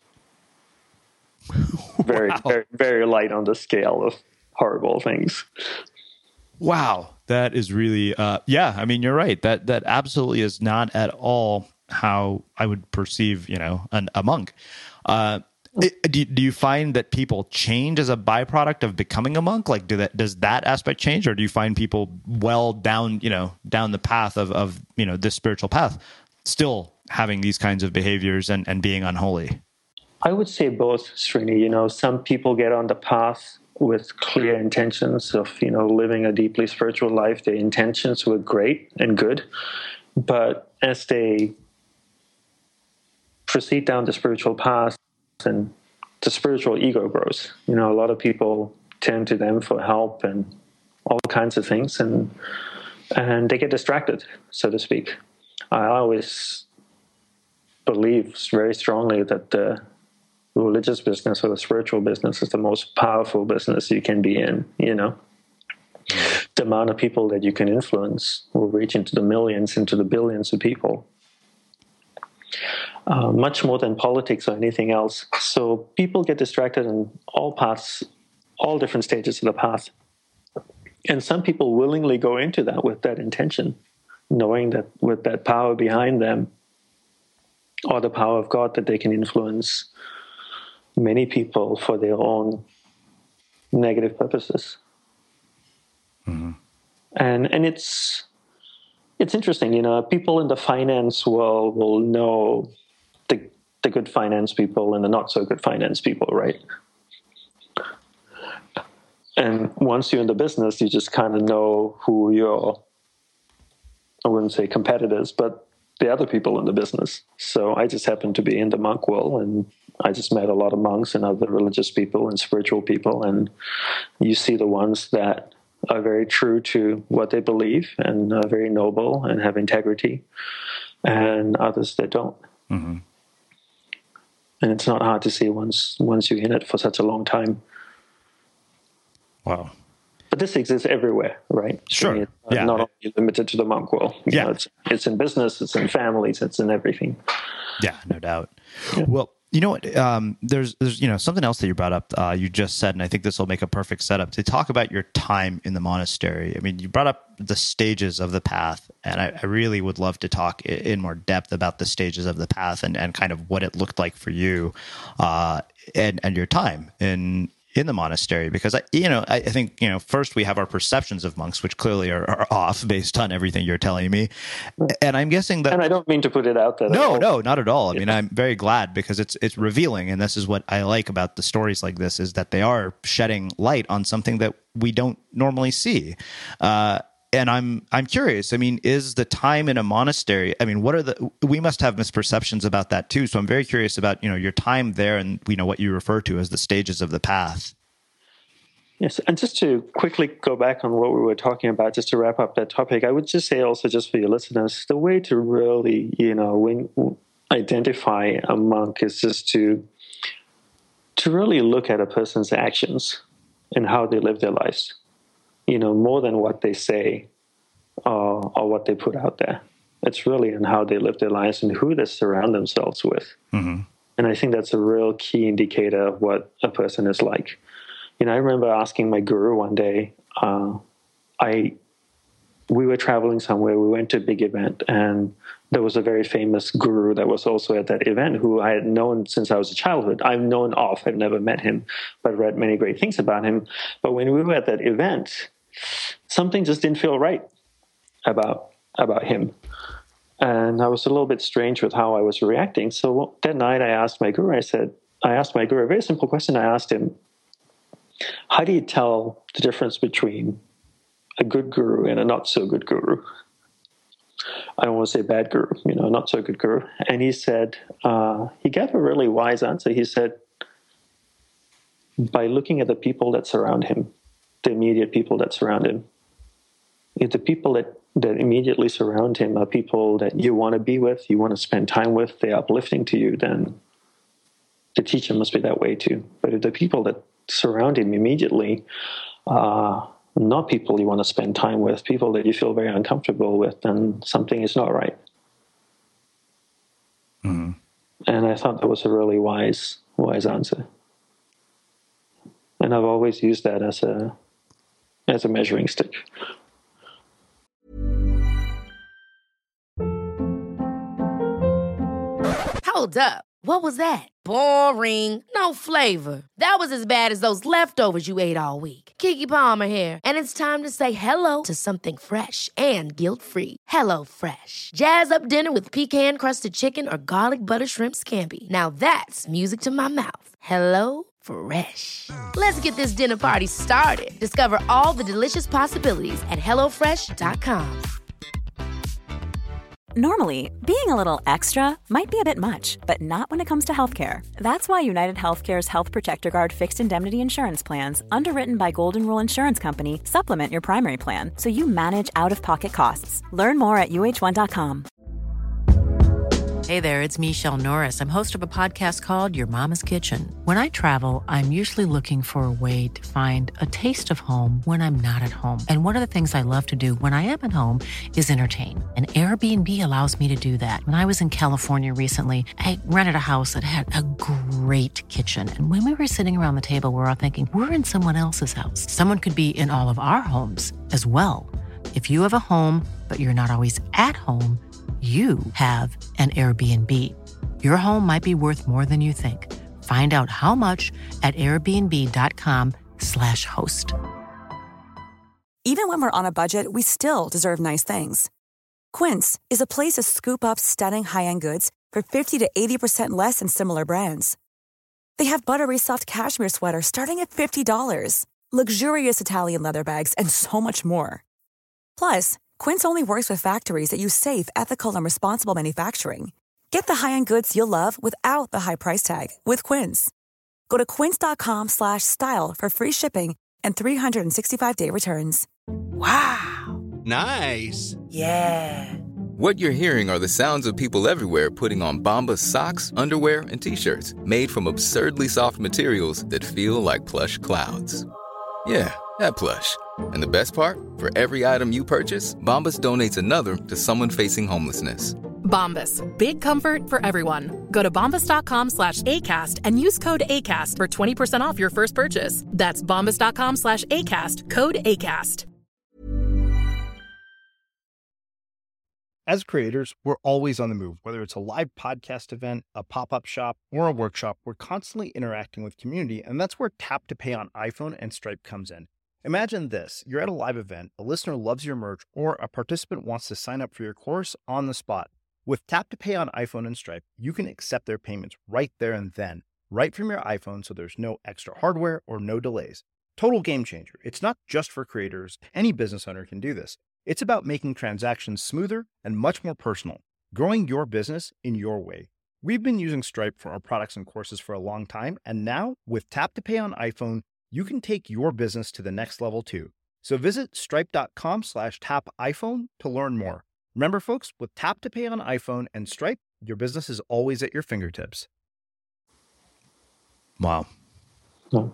very, wow. very, very light on the scale of horrible things. Wow, that is really, uh, yeah. I mean, you're right. That that absolutely is not at all how I would perceive, you know, an, a monk. Uh, it, do, do you find that people change as a byproduct of becoming a monk? Like, do that does that aspect change, or do you find people well down, you know, down the path of of you know this spiritual path, still having these kinds of behaviors and and being unholy? I would say both, Srini. You know, some people get on the path with clear intentions of, you know, living a deeply spiritual life. Their intentions were great and good, but as they proceed down the spiritual path and the spiritual ego grows, you know, a lot of people turn to them for help and all kinds of things, and and they get distracted, so to speak. I always believe very strongly that the religious business or the spiritual business is the most powerful business you can be in, you know. The amount of people that you can influence will reach into the millions, into the billions of people. Uh, much more than politics or anything else. So people get distracted in all paths, all different stages of the path. And some people willingly go into that with that intention, knowing that with that power behind them, or the power of God, that they can influence many people for their own negative purposes. Mm-hmm. And and it's it's interesting, you know, people in the finance world will know the the good finance people and the not so good finance people, right? And once you're in the business, you just kind of know who your, I wouldn't say competitors, but the other people in the business. So I just happened to be in the monk world, and I just met a lot of monks and other religious people and spiritual people, and you see the ones that are very true to what they believe and are very noble and have integrity, and others that don't. Mm-hmm. And it's not hard to see once once you're in it for such a long time. Wow. But this exists everywhere, right? Sure. It's yeah. not only limited to the monk world. You yeah. know, it's, it's in business, it's in families, it's in everything. Yeah, no doubt. Yeah. Well, you know what? Um, there's, there's, you know, something else that you brought up. Uh, you just said, and I think this will make a perfect setup to talk about your time in the monastery. I mean, you brought up the stages of the path, and I, I really would love to talk in, in more depth about the stages of the path and, and kind of what it looked like for you, uh, and and your time in. in the monastery, because I, you know, I, I think, you know, first we have our perceptions of monks, which clearly are, are off based on everything you're telling me. And I'm guessing that, and I don't mean to put it out there. No, no, not at all. I mean, I'm very glad, because it's, it's revealing. And this is what I like about the stories like this, is that they are shedding light on something that we don't normally see. Uh, And I'm I'm curious. I mean, is the time in a monastery? I mean, what are the? We must have misperceptions about that too. So I'm very curious about, you know, your time there, and, you know, what you refer to as the stages of the path. Yes, and just to quickly go back on what we were talking about, just to wrap up that topic, I would just say also, just for your listeners, the way to really, you know, when, identify a monk is just to to really look at a person's actions and how they live their lives, you know, more than what they say or, or what they put out there. It's really in how they live their lives and who they surround themselves with. Mm-hmm. And I think that's a real key indicator of what a person is like. You know, I remember asking my guru one day, uh, I we were traveling somewhere, we went to a big event, and there was a very famous guru that was also at that event who I had known since I was a childhood. I've known of, I've never met him, but read many great things about him. But when we were at that event, something just didn't feel right about about him. And I was a little bit strange with how I was reacting. So that night I asked my guru, I said, I asked my guru a very simple question. I asked him, how do you tell the difference between a good guru and a not so good guru? I don't want to say bad guru, you know, not so good guru. And he said, uh, he gave a really wise answer. He said, by looking at the people that surround him, the immediate people that surround him, if the people that, that immediately surround him are people that you want to be with, you want to spend time with, they're uplifting to you, then the teacher must be that way too. But if the people that surround him immediately are not people you want to spend time with, people that you feel very uncomfortable with, then something is not right. Mm-hmm. And I thought that was a really wise, wise answer. And I've always used that as a as a measuring stick. Hold up. What was that? Boring. No flavor. That was as bad as those leftovers you ate all week. Keke Palmer here. And it's time to say hello to something fresh and guilt-free. Hello Fresh. Jazz up dinner with pecan-crusted chicken or garlic butter shrimp scampi. Now that's music to my mouth. Hello Fresh. Let's get this dinner party started. Discover all the delicious possibilities at hello fresh dot com. Normally, being a little extra might be a bit much, but not when it comes to healthcare. That's why United Healthcare's Health Protector Guard fixed indemnity insurance plans, underwritten by Golden Rule Insurance Company, supplement your primary plan so you manage out-of-pocket costs. Learn more at U H one dot com. Hey there, it's Michelle Norris. I'm host of a podcast called Your Mama's Kitchen. When I travel, I'm usually looking for a way to find a taste of home when I'm not at home. And one of the things I love to do when I am at home is entertain. And Airbnb allows me to do that. When I was in California recently, I rented a house that had a great kitchen. And when we were sitting around the table, we were all thinking, we're in someone else's house. Someone could be in all of our homes as well. If you have a home, but you're not always at home, you have an Airbnb. Your home might be worth more than you think. Find out how much at airbnb.com slash host. Even when we're on a budget, we still deserve nice things. Quince is a place to scoop up stunning high-end goods for fifty to eighty percent less than similar brands. They have buttery soft cashmere sweaters starting at fifty dollars, luxurious Italian leather bags, and so much more. Plus, Quince only works with factories that use safe, ethical, and responsible manufacturing. Get the high-end goods you'll love without the high price tag with Quince. Go to quince.com slash style for free shipping and three sixty-five day returns. Wow. Nice. Yeah. What you're hearing are the sounds of people everywhere putting on Bombas socks, underwear, and T-shirts made from absurdly soft materials that feel like plush clouds. Yeah, that plush. And the best part? For every item you purchase, Bombas donates another to someone facing homelessness. Bombas. Big comfort for everyone. Go to bombas.com slash ACAST and use code ACAST for twenty percent off your first purchase. That's bombas.com slash ACAST. Code ACAST. As creators, we're always on the move. Whether it's a live podcast event, a pop-up shop, or a workshop, we're constantly interacting with community, and that's where Tap to Pay on iPhone and Stripe comes in. Imagine this. You're at a live event, a listener loves your merch, or a participant wants to sign up for your course on the spot. With Tap to Pay on iPhone and Stripe, you can accept their payments right there and then, right from your iPhone, so there's no extra hardware or no delays. Total game changer. It's not just for creators. Any business owner can do this. It's about making transactions smoother and much more personal, growing your business in your way. We've been using Stripe for our products and courses for a long time, and now with Tap to Pay on iPhone, you can take your business to the next level too. So visit stripe.com slash tap iPhone to learn more. Remember, folks, with Tap to Pay on iPhone and Stripe, your business is always at your fingertips. Wow. No.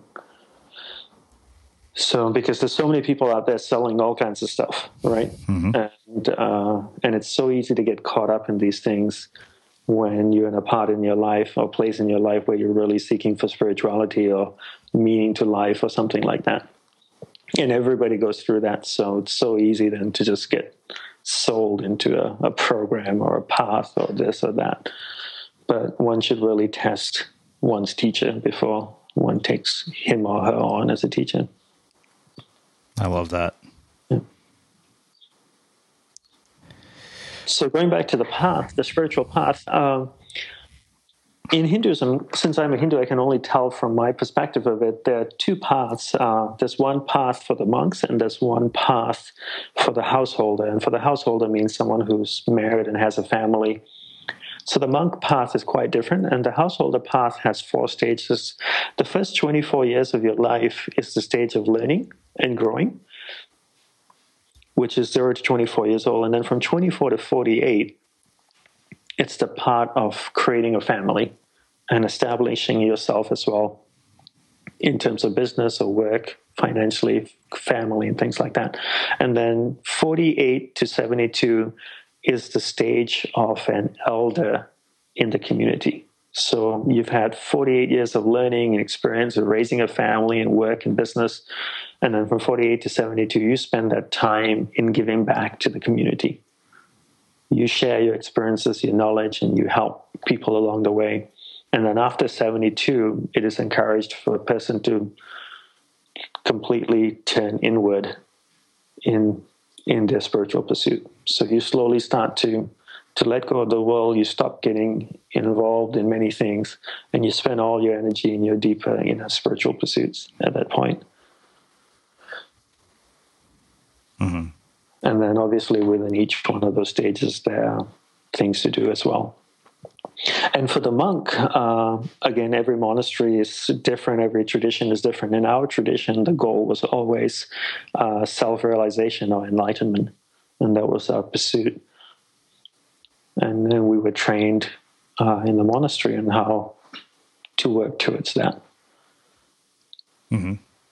So, because there's so many people out there selling all kinds of stuff, right? Mm-hmm. And uh, and it's so easy to get caught up in these things when you're in a part in your life or place in your life where you're really seeking for spirituality or meaning to life or something like that. And everybody goes through that. So it's so easy then to just get sold into a, a program or a path or this or that. But one should really test one's teacher before one takes him or her on as a teacher. I love that. Yeah. So going back to the path, the spiritual path, uh, in Hinduism, since I'm a Hindu, I can only tell from my perspective of it, there are two paths. Uh, there's one path for the monks and there's one path for the householder. And for the householder means someone who's married and has a family. So the monk path is quite different, and the householder path has four stages. The first twenty-four years of your life is the stage of learning and growing, which is zero to twenty-four years old. And then from twenty-four to forty-eight, it's the part of creating a family and establishing yourself as well in terms of business or work, financially, family, and things like that. And then forty-eight to seventy-two is the stage of an elder in the community. So you've had forty-eight years of learning and experience of raising a family and work and business. And then from forty-eight to seventy-two, you spend that time in giving back to the community. You share your experiences, your knowledge, and you help people along the way. And then after seventy-two, it is encouraged for a person to completely turn inward in in their spiritual pursuit. So you slowly start to to let go of the world. You stop getting involved in many things, and you spend all your energy in your deeper inner spiritual pursuits at that point. Mm-hmm. And then obviously within each one of those stages, there are things to do as well. And for the monk, uh, again, every monastery is different. Every tradition is different. In our tradition, the goal was always uh, self-realization or enlightenment. And that was our pursuit. And then we were trained uh, in the monastery on how to work towards that. Mm-hmm.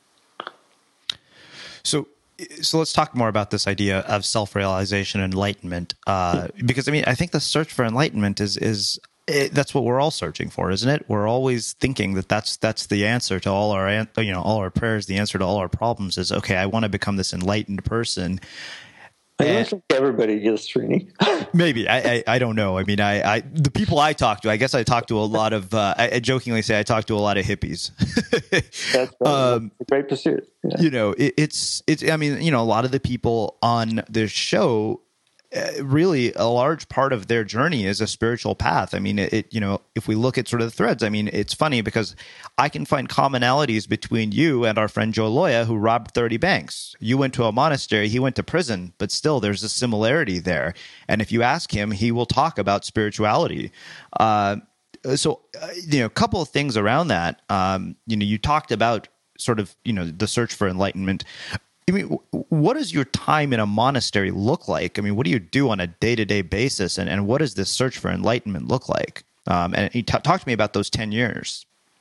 So, so let's talk more about this idea of self-realization and enlightenment. Uh, because I mean, I think the search for enlightenment is is it, that's what we're all searching for, isn't it? We're always thinking that that's that's the answer to all our you know all our prayers. The answer to all our problems is, okay, I want to become this enlightened person. I don't think everybody is, Srini. Maybe. I, I I don't know. I mean, I, I the people I talk to, I guess I talk to a lot of, uh, I, I jokingly say I talk to a lot of hippies. That's right. Um, That's a great pursuit. Yeah. You know, it, it's, it's, I mean, you know, a lot of the people on this show, uh, really a large part of their journey is a spiritual path. I mean, it, it, you know, if we look at sort of the threads, I mean, it's funny because I can find commonalities between you and our friend Joe Loya, who robbed thirty banks. You went to a monastery, he went to prison, but still there's a similarity there. And if you ask him, he will talk about spirituality. Uh, so, uh, you know, a couple of things around that. Um, you know, you talked about sort of, you know, the search for enlightenment. I mean, what does your time in a monastery look like? I mean, what do you do on a day-to-day basis, and, and what does this search for enlightenment look like? Um, and you t- talk to me about those ten years.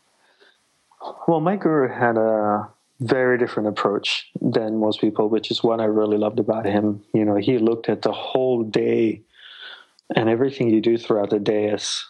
Well, my guru had a very different approach than most people, which is what I really loved about him. You know, he looked at the whole day and everything you do throughout the day as,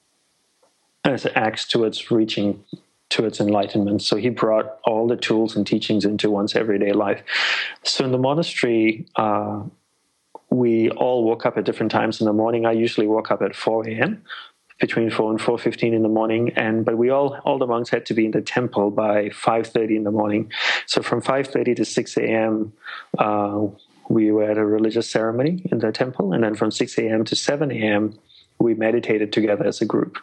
as acts towards reaching to its enlightenment. So he brought all the tools and teachings into one's everyday life. So in the monastery, uh, we all woke up at different times in the morning. I usually woke up at four a.m., between four and four fifteen in the morning. And but we all, all the monks had to be in the temple by five thirty in the morning. So from five thirty to six a.m., uh, we were at a religious ceremony in the temple. And then from six a.m. to seven a.m., we meditated together as a group.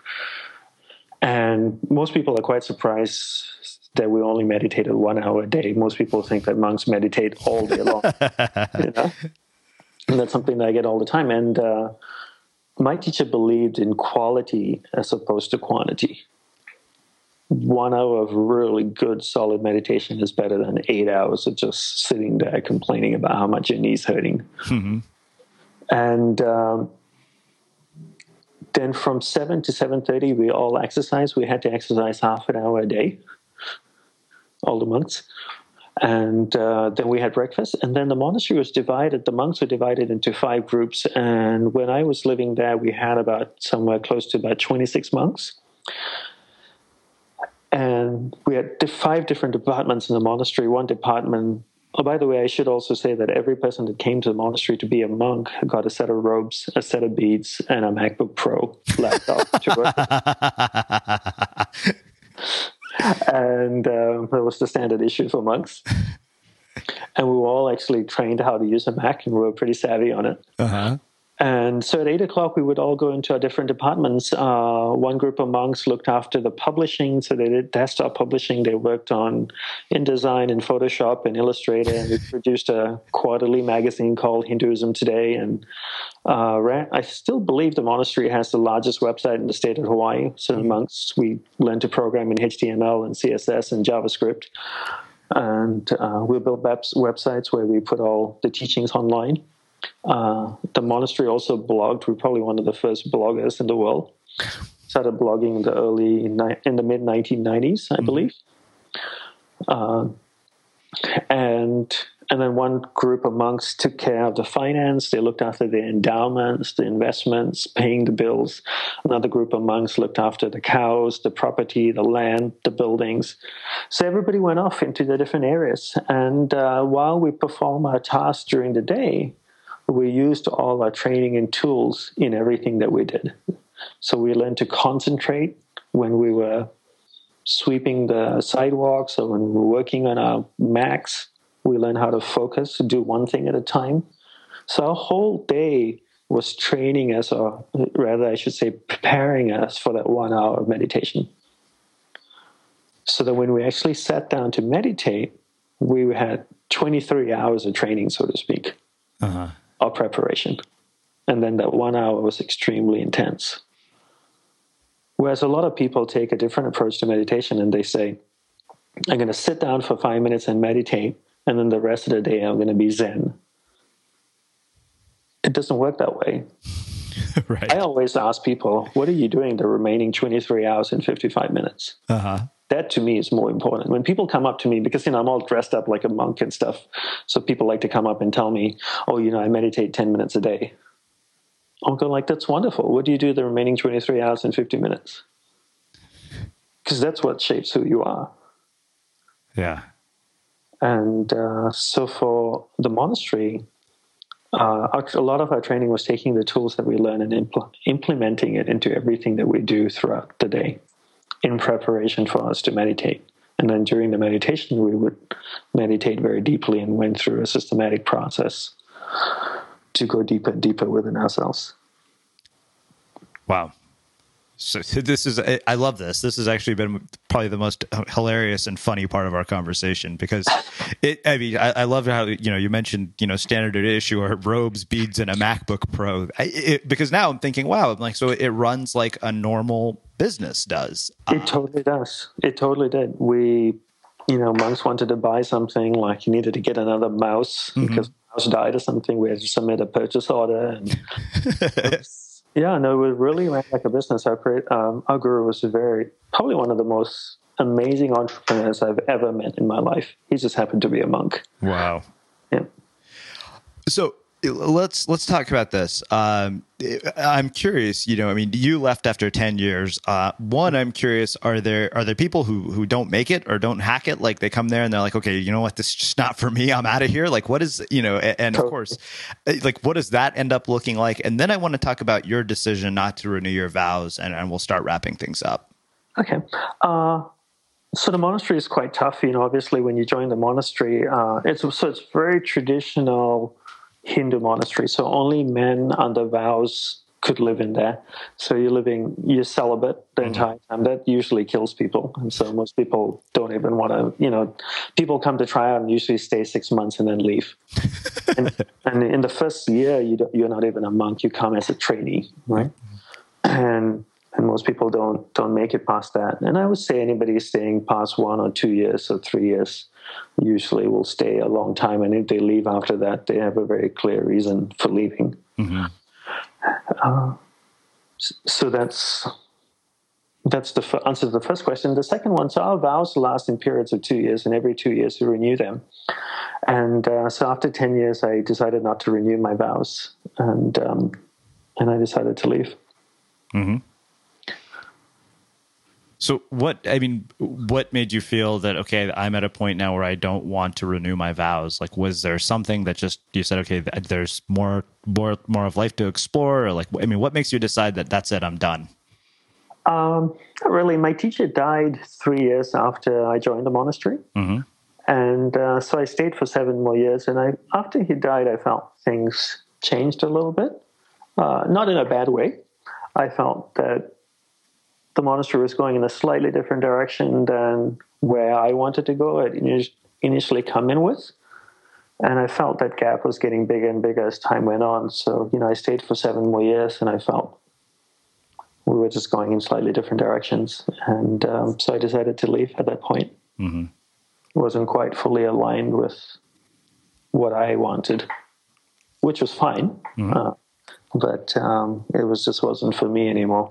And most people are quite surprised that we only meditated one hour a day. Most people think that monks meditate all day long. You know? And that's something that I get all the time. And uh, my teacher believed in quality as opposed to quantity. one hour of really good, solid meditation is better than eight hours of just sitting there complaining about how much your knee's hurting. Mm-hmm. And um, then from seven to seven thirty, we all exercise. We had to exercise half an hour a day, all the monks. And uh, then we had breakfast. And then the monastery was divided. The monks were divided into five groups. And when I was living there, we had about somewhere close to about twenty-six monks. And we had five different departments in the monastery. One department, oh, by the way, I should also say that every person that came to the monastery to be a monk got a set of robes, a set of beads, and a MacBook Pro laptop to work. And um, that was the standard issue for monks. And we were all actually trained how to use a Mac, and we were pretty savvy on it. Uh-huh. And so at eight o'clock, we would all go into our different departments. Uh, one group of monks looked after the publishing. So they did desktop publishing. They worked on InDesign and Photoshop and Illustrator. And we produced a quarterly magazine called Hinduism Today. And uh, ran, I still believe the monastery has the largest website in the state of Hawaii. So the monks, we learned to program in H T M L and C S S and JavaScript. And uh, we built web- websites where we put all the teachings online. Uh, the monastery also blogged. We're probably one of the first bloggers in the world. Started blogging in the early, in the mid nineteen nineties, I mm-hmm. believe. Uh, and and then one group of monks took care of the finance. They looked after the endowments, the investments, paying the bills. Another group of monks looked after the cows, the property, the land, the buildings. So everybody went off into the different areas. And uh, while we perform our tasks during the day, we used all our training and tools in everything that we did. So we learned to concentrate when we were sweeping the sidewalks or when we were working on our Macs. We learned how to focus, do one thing at a time. So our whole day was training us, or rather I should say preparing us for that one hour of meditation. So that when we actually sat down to meditate, we had twenty-three hours of training, so to speak. Uh-huh. Our preparation. And then that one hour was extremely intense. Whereas a lot of people take a different approach to meditation and they say, I'm going to sit down for five minutes and meditate, and then the rest of the day I'm going to be Zen. It doesn't work that way. Right. I always ask people, what are you doing the remaining twenty-three hours and fifty-five minutes? Uh-huh. That to me is more important. When people come up to me, because, you know, I'm all dressed up like a monk and stuff. So people like to come up and tell me, oh, you know, I meditate ten minutes a day. I'll go like, that's wonderful. What do you do the remaining twenty-three hours and fifty minutes? Because that's what shapes who you are. Yeah. And uh, so for the monastery, uh, our, a lot of our training was taking the tools that we learn and impl- implementing it into everything that we do throughout the day, in preparation for us to meditate. And then during the meditation, we would meditate very deeply and went through a systematic process to go deeper and deeper within ourselves. Wow. So this is, I love this. This has actually been probably the most hilarious and funny part of our conversation, because it, I mean, I, I love how, you know, you mentioned, you know, standard issue or robes, beads, and a MacBook Pro, I, it, because now I'm thinking, wow, I'm like, so it runs like a normal business does. It uh, totally does. It totally did. We, you know, monks wanted to buy something, like you needed to get another mouse mm-hmm. because the mouse died or something. We had to submit a purchase order. And yeah, no, it really ran like a business. Our, um, our guru was very, probably one of the most amazing entrepreneurs I've ever met in my life. He just happened to be a monk. Wow. Yeah. So let's let's talk about this. Um, I'm curious. You know, I mean, you left after ten years. Uh, one, I'm curious: are there are there people who who don't make it or don't hack it? Like they come there and they're like, okay, you know what, this is just not for me. I'm out of here. Like, what is you know? And of course, like, what does that end up looking like? And then I want to talk about your decision not to renew your vows, and, and we'll start wrapping things up. Okay. Uh, so the monastery is quite tough. You know, obviously, when you join the monastery, uh, it's so it's very traditional Hindu monastery. So only men under vows could live in there. So you're living, you're celibate the mm-hmm. entire time. That usually kills people. And so most people don't even want to, you know, people come to try out and usually stay six months and then leave. and, and in the first year, you don't, you're not even a monk. You come as a trainee, right? Mm-hmm. And And most people don't don't make it past that. And I would say anybody staying past one or two years or three years usually will stay a long time. And if they leave after that, they have a very clear reason for leaving. Mm-hmm. Uh, so that's that's the f- answer to the first question. The second one, so our vows last in periods of two years, and every two years we renew them. And uh, so after ten years, I decided not to renew my vows, and um, and I decided to leave. Mm-hmm. So what, I mean, what made you feel that, okay, I'm at a point now where I don't want to renew my vows? Like, was there something that just, you said, okay, there's more, more, more of life to explore? Or like, I mean, what makes you decide that that's it, I'm done? Um, really, my teacher died three years after I joined the monastery. Mm-hmm. And uh, so I stayed for seven more years. And I, after he died, I felt things changed a little bit. Uh, not in a bad way. I felt that the monastery was going in a slightly different direction than where I wanted to go. It initially come in with. And I felt that gap was getting bigger and bigger as time went on. So, you know, I stayed for seven more years, and I felt we were just going in slightly different directions. And um, so I decided to leave at that point. Mm-hmm. It wasn't quite fully aligned with what I wanted, which was fine. Mm-hmm. Uh, but um, it was just wasn't for me anymore.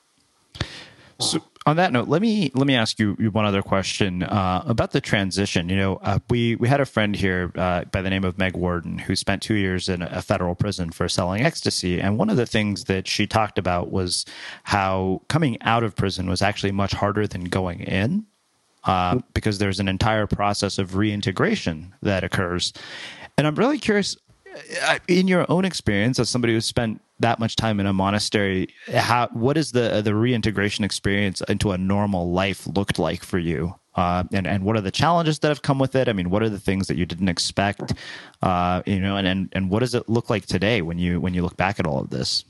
So on that note, let me let me ask you one other question uh, about the transition. You know, uh, we we had a friend here uh, by the name of Meg Warden who spent two years in a federal prison for selling ecstasy, and one of the things that she talked about was how coming out of prison was actually much harder than going in, uh, because there's an entire process of reintegration that occurs. And I'm really curious, in your own experience as somebody who's spent that much time in a monastery, how what is the the reintegration experience into a normal life looked like for you? Uh, and, and what are the challenges that have come with it? I mean, what are the things that you didn't expect? Uh, you know, and, and and what does it look like today when you when you look back at all of this?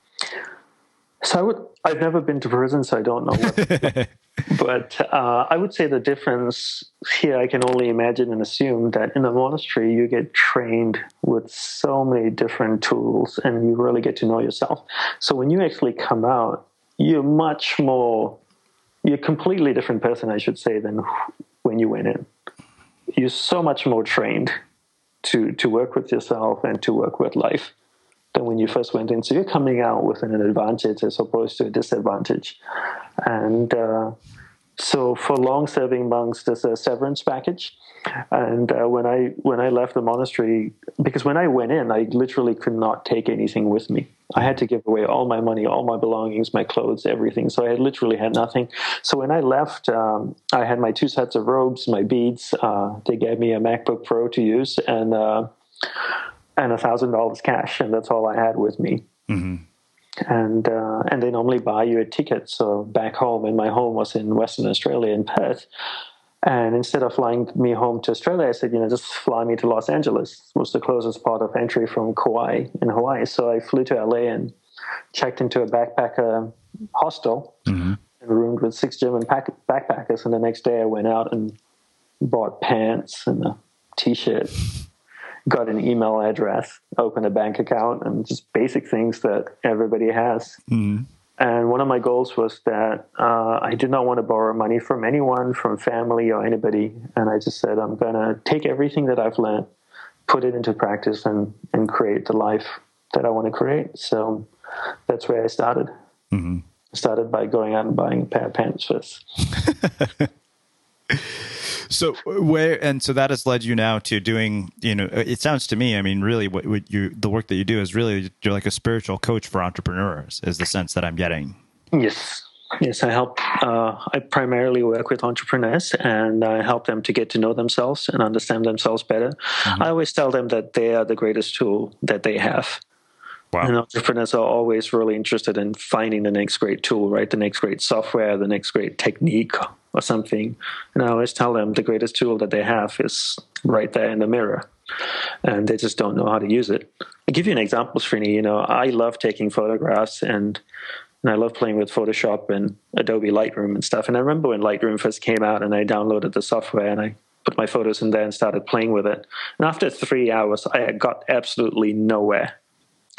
So I would, I've never been to prison, so I don't know what. But uh, I would say the difference here, I can only imagine and assume that in a monastery, you get trained with so many different tools and you really get to know yourself. So when you actually come out, you're much more, you're a completely different person, I should say, than when you went in. You're so much more trained to, to work with yourself and to work with life than when you first went in. So you're coming out with an advantage as opposed to a disadvantage. And uh, so for long-serving monks, there's a severance package. And uh, when I when I left the monastery, because when I went in, I literally could not take anything with me. I had to give away all my money, all my belongings, my clothes, everything. So I literally had nothing. So when I left, um, I had my two sets of robes, my beads. Uh, they gave me a MacBook Pro to use, and uh, and a thousand dollars cash, and that's all I had with me. Mm-hmm. And uh, and they normally buy you a ticket. So back home, and my home was in Western Australia in Perth. And instead of flying me home to Australia, I said, you know, just fly me to Los Angeles. It was the closest part of entry from Kauai in Hawaii. So I flew to L A and checked into a backpacker hostel mm-hmm. and roomed with six German pack- backpackers. And the next day I went out and bought pants and a T-shirt. Got an email address, opened a bank account, and just basic things that everybody has. Mm-hmm. And one of my goals was that uh, I did not want to borrow money from anyone, from family or anybody. And I just said, I'm going to take everything that I've learned, put it into practice, and, and create the life that I want to create. So that's where I started. Mm-hmm. I started by going out and buying a pair of pants first. So where, and so that has led you now to doing, you know, it sounds to me, I mean, really what, what you, the work that you do is really, you're like a spiritual coach for entrepreneurs is the sense that I'm getting. Yes. Yes. I help, uh, I primarily work with entrepreneurs and I help them to get to know themselves and understand themselves better. Mm-hmm. I always tell them that they are the greatest tool that they have. Wow. And entrepreneurs are always really interested in finding the next great tool, right? The next great software, the next great technique or something. And I always tell them the greatest tool that they have is right there in the mirror. And they just don't know how to use it. I'll give you an example, Srini. You know, I love taking photographs and, and I love playing with Photoshop and Adobe Lightroom and stuff. And I remember when Lightroom first came out and I downloaded the software and I put my photos in there and started playing with it. And after three hours, I got absolutely nowhere.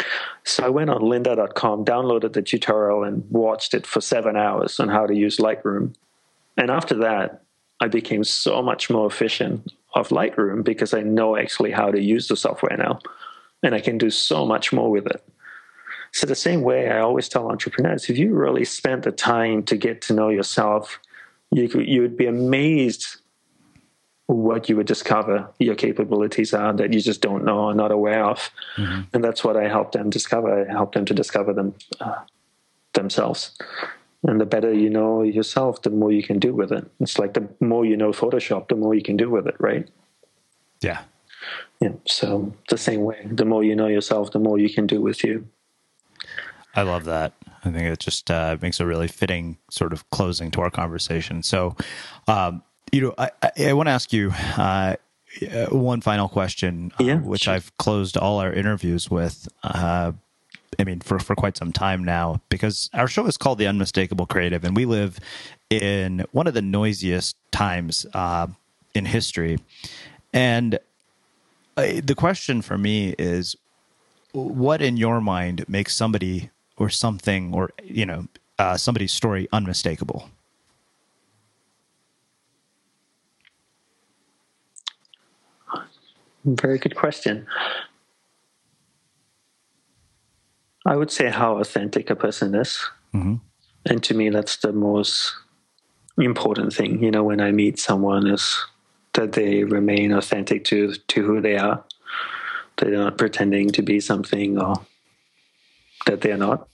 So I went on lynda dot com, downloaded the tutorial, and watched it for seven hours on how to use Lightroom. And after that, I became so much more efficient of Lightroom because I know actually how to use the software now. And I can do so much more with it. So the same way I always tell entrepreneurs, if you really spend the time to get to know yourself, you could, you would be amazed what you would discover your capabilities are that you just don't know or not aware of. Mm-hmm. And that's what I help them discover. I help them to discover them uh, themselves. And the better you know yourself, the more you can do with it. It's like the more you know Photoshop, the more you can do with it, right? Yeah. Yeah. So the same way, the more you know yourself, the more you can do with you. I love that. I think it just uh, makes a really fitting sort of closing to our conversation. So, um, you know, I, I, I want to ask you uh, one final question, uh, yeah, which sure. I've closed all our interviews with. Uh, I mean, for, for quite some time now, because our show is called The Unmistakable Creative, and we live in one of the noisiest times uh, in history. And uh, the question for me is, what in your mind makes somebody or something or, you know, uh, somebody's story unmistakable? Very good question. I would say how authentic a person is. Mm-hmm. And to me, that's the most important thing, you know, when I meet someone, is that they remain authentic to, to who they are. They're not pretending to be something or that they're not.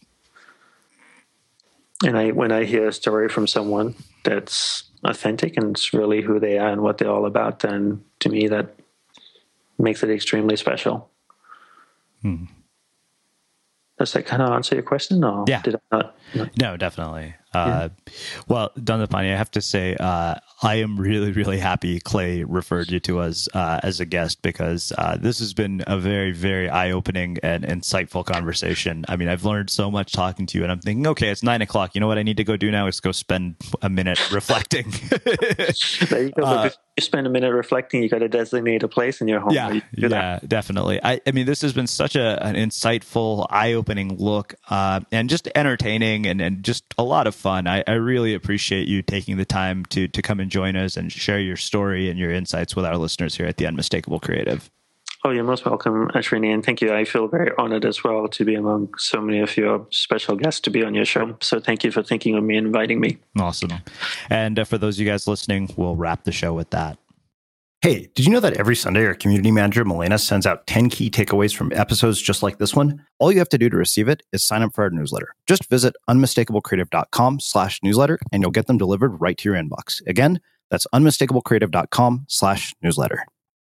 And I, when I hear a story from someone that's authentic and it's really who they are and what they're all about, then to me that makes it extremely special. Hmm. Does that kind of answer your question? Or yeah. Did I not? No, no definitely. Uh, yeah. Well, Dandapani, I have to say, uh, I am really, really happy Clay referred you to us uh, as a guest, because uh, this has been a very, very eye-opening and insightful conversation. I mean, I've learned so much talking to you, and I'm thinking, okay, it's nine o'clock. You know what I need to go do now is go spend a minute reflecting. There you go. Uh, if you spend a minute reflecting, you got to designate a place in your home. Yeah, you yeah, that. definitely. I, I mean, this has been such a, an insightful, eye-opening look, uh, and just entertaining and, and just a lot of fun. I, I really appreciate you taking the time to to come and join us and share your story and your insights with our listeners here at The Unmistakable Creative. Oh, you're most welcome, Ashwini, and thank you. I feel very honored as well to be among so many of your special guests to be on your show. So thank you for thinking of me and inviting me. Awesome. And uh, for those of you guys listening, we'll wrap the show with that. Hey, did you know that every Sunday our community manager, Milena, sends out ten key takeaways from episodes just like this one? All you have to do to receive it is sign up for our newsletter. Just visit unmistakablecreative.com slash newsletter and you'll get them delivered right to your inbox. Again, that's unmistakablecreative.com slash newsletter.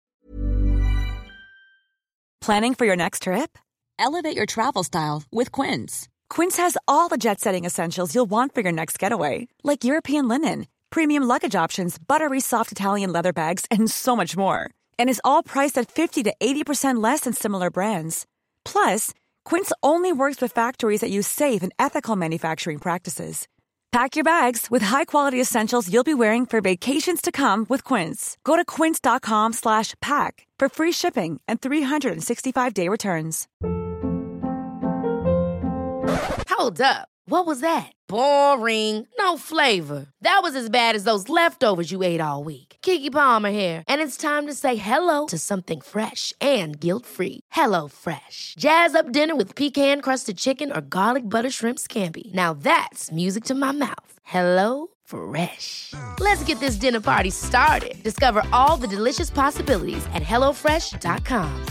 Planning for your next trip? Elevate your travel style with Quince. Quince has all the jet-setting essentials you'll want for your next getaway, like European linen, premium luggage options, buttery soft Italian leather bags, and so much more. And is all priced at fifty to eighty percent less than similar brands. Plus, Quince only works with factories that use safe and ethical manufacturing practices. Pack your bags with high-quality essentials you'll be wearing for vacations to come with Quince. Go to quince.com slash pack for free shipping and three sixty-five day returns. Hold up. What was that? Boring. No flavor. That was as bad as those leftovers you ate all week. Keke Palmer here. And it's time to say hello to something fresh and guilt-free. Hello Fresh. Jazz up dinner with pecan-crusted chicken or garlic butter shrimp scampi. Now that's music to my mouth. Hello Fresh. Let's get this dinner party started. Discover all the delicious possibilities at hello fresh dot com.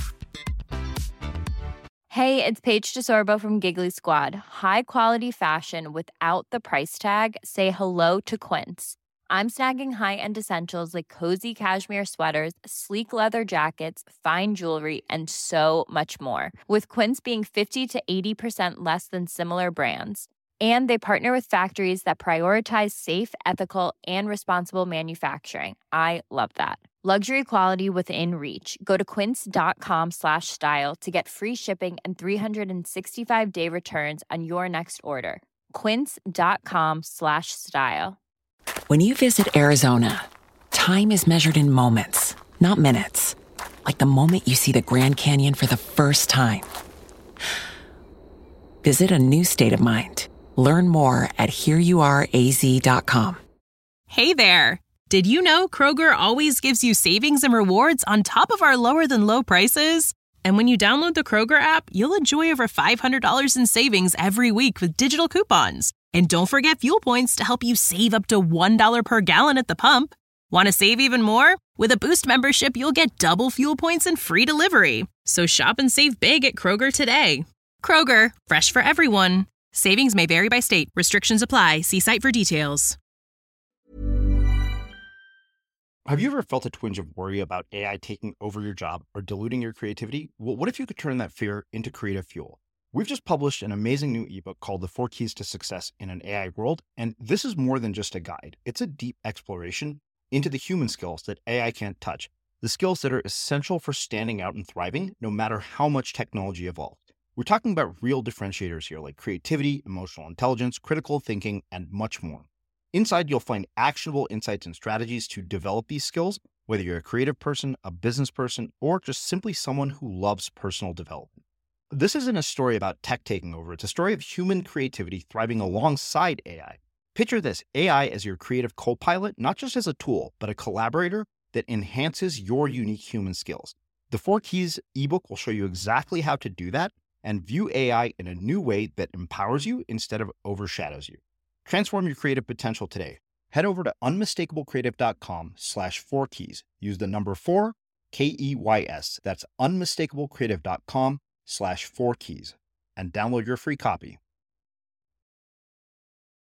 Hey, it's Paige DeSorbo from Giggly Squad. High quality fashion without the price tag. Say hello to Quince. I'm snagging high-end essentials like cozy cashmere sweaters, sleek leather jackets, fine jewelry, and so much more. With Quince being fifty to eighty percent less than similar brands. And they partner with factories that prioritize safe, ethical, and responsible manufacturing. I love that. Luxury quality within reach. Go to quince.com slash style to get free shipping and three sixty-five day returns on your next order. Quince.com slash style. When you visit Arizona, time is measured in moments, not minutes. Like the moment you see the Grand Canyon for the first time. visit a new state of mind. Learn more at here you are a z dot com. Hey there! Did you know Kroger always gives you savings and rewards on top of our lower than low prices? And when you download the Kroger app, you'll enjoy over five hundred dollars in savings every week with digital coupons. And don't forget fuel points to help you save up to one dollar per gallon at the pump. Want to save even more? With a Boost membership, you'll get double fuel points and free delivery. So shop and save big at Kroger today. Kroger, fresh for everyone. Savings may vary by state. Restrictions apply. See site for details. Have you ever felt a twinge of worry about A I taking over your job or diluting your creativity? Well, what if you could turn that fear into creative fuel? We've just published an amazing new ebook called The Four Keys to Success in an A I World, and this is more than just a guide. It's a deep exploration into the human skills that A I can't touch, the skills that are essential for standing out and thriving, no matter how much technology evolved. We're talking about real differentiators here, like creativity, emotional intelligence, critical thinking, and much more. Inside, you'll find actionable insights and strategies to develop these skills, whether you're a creative person, a business person, or just simply someone who loves personal development. This isn't a story about tech taking over. It's a story of human creativity thriving alongside A I. Picture this, A I as your creative co-pilot, not just as a tool, but a collaborator that enhances your unique human skills. The Four Keys ebook will show you exactly how to do that and view A I in a new way that empowers you instead of overshadows you. Transform your creative potential today. Head over to unmistakablecreative.com slash four keys. Use the number four, K E Y S. That's unmistakablecreative.com slash four keys and download your free copy.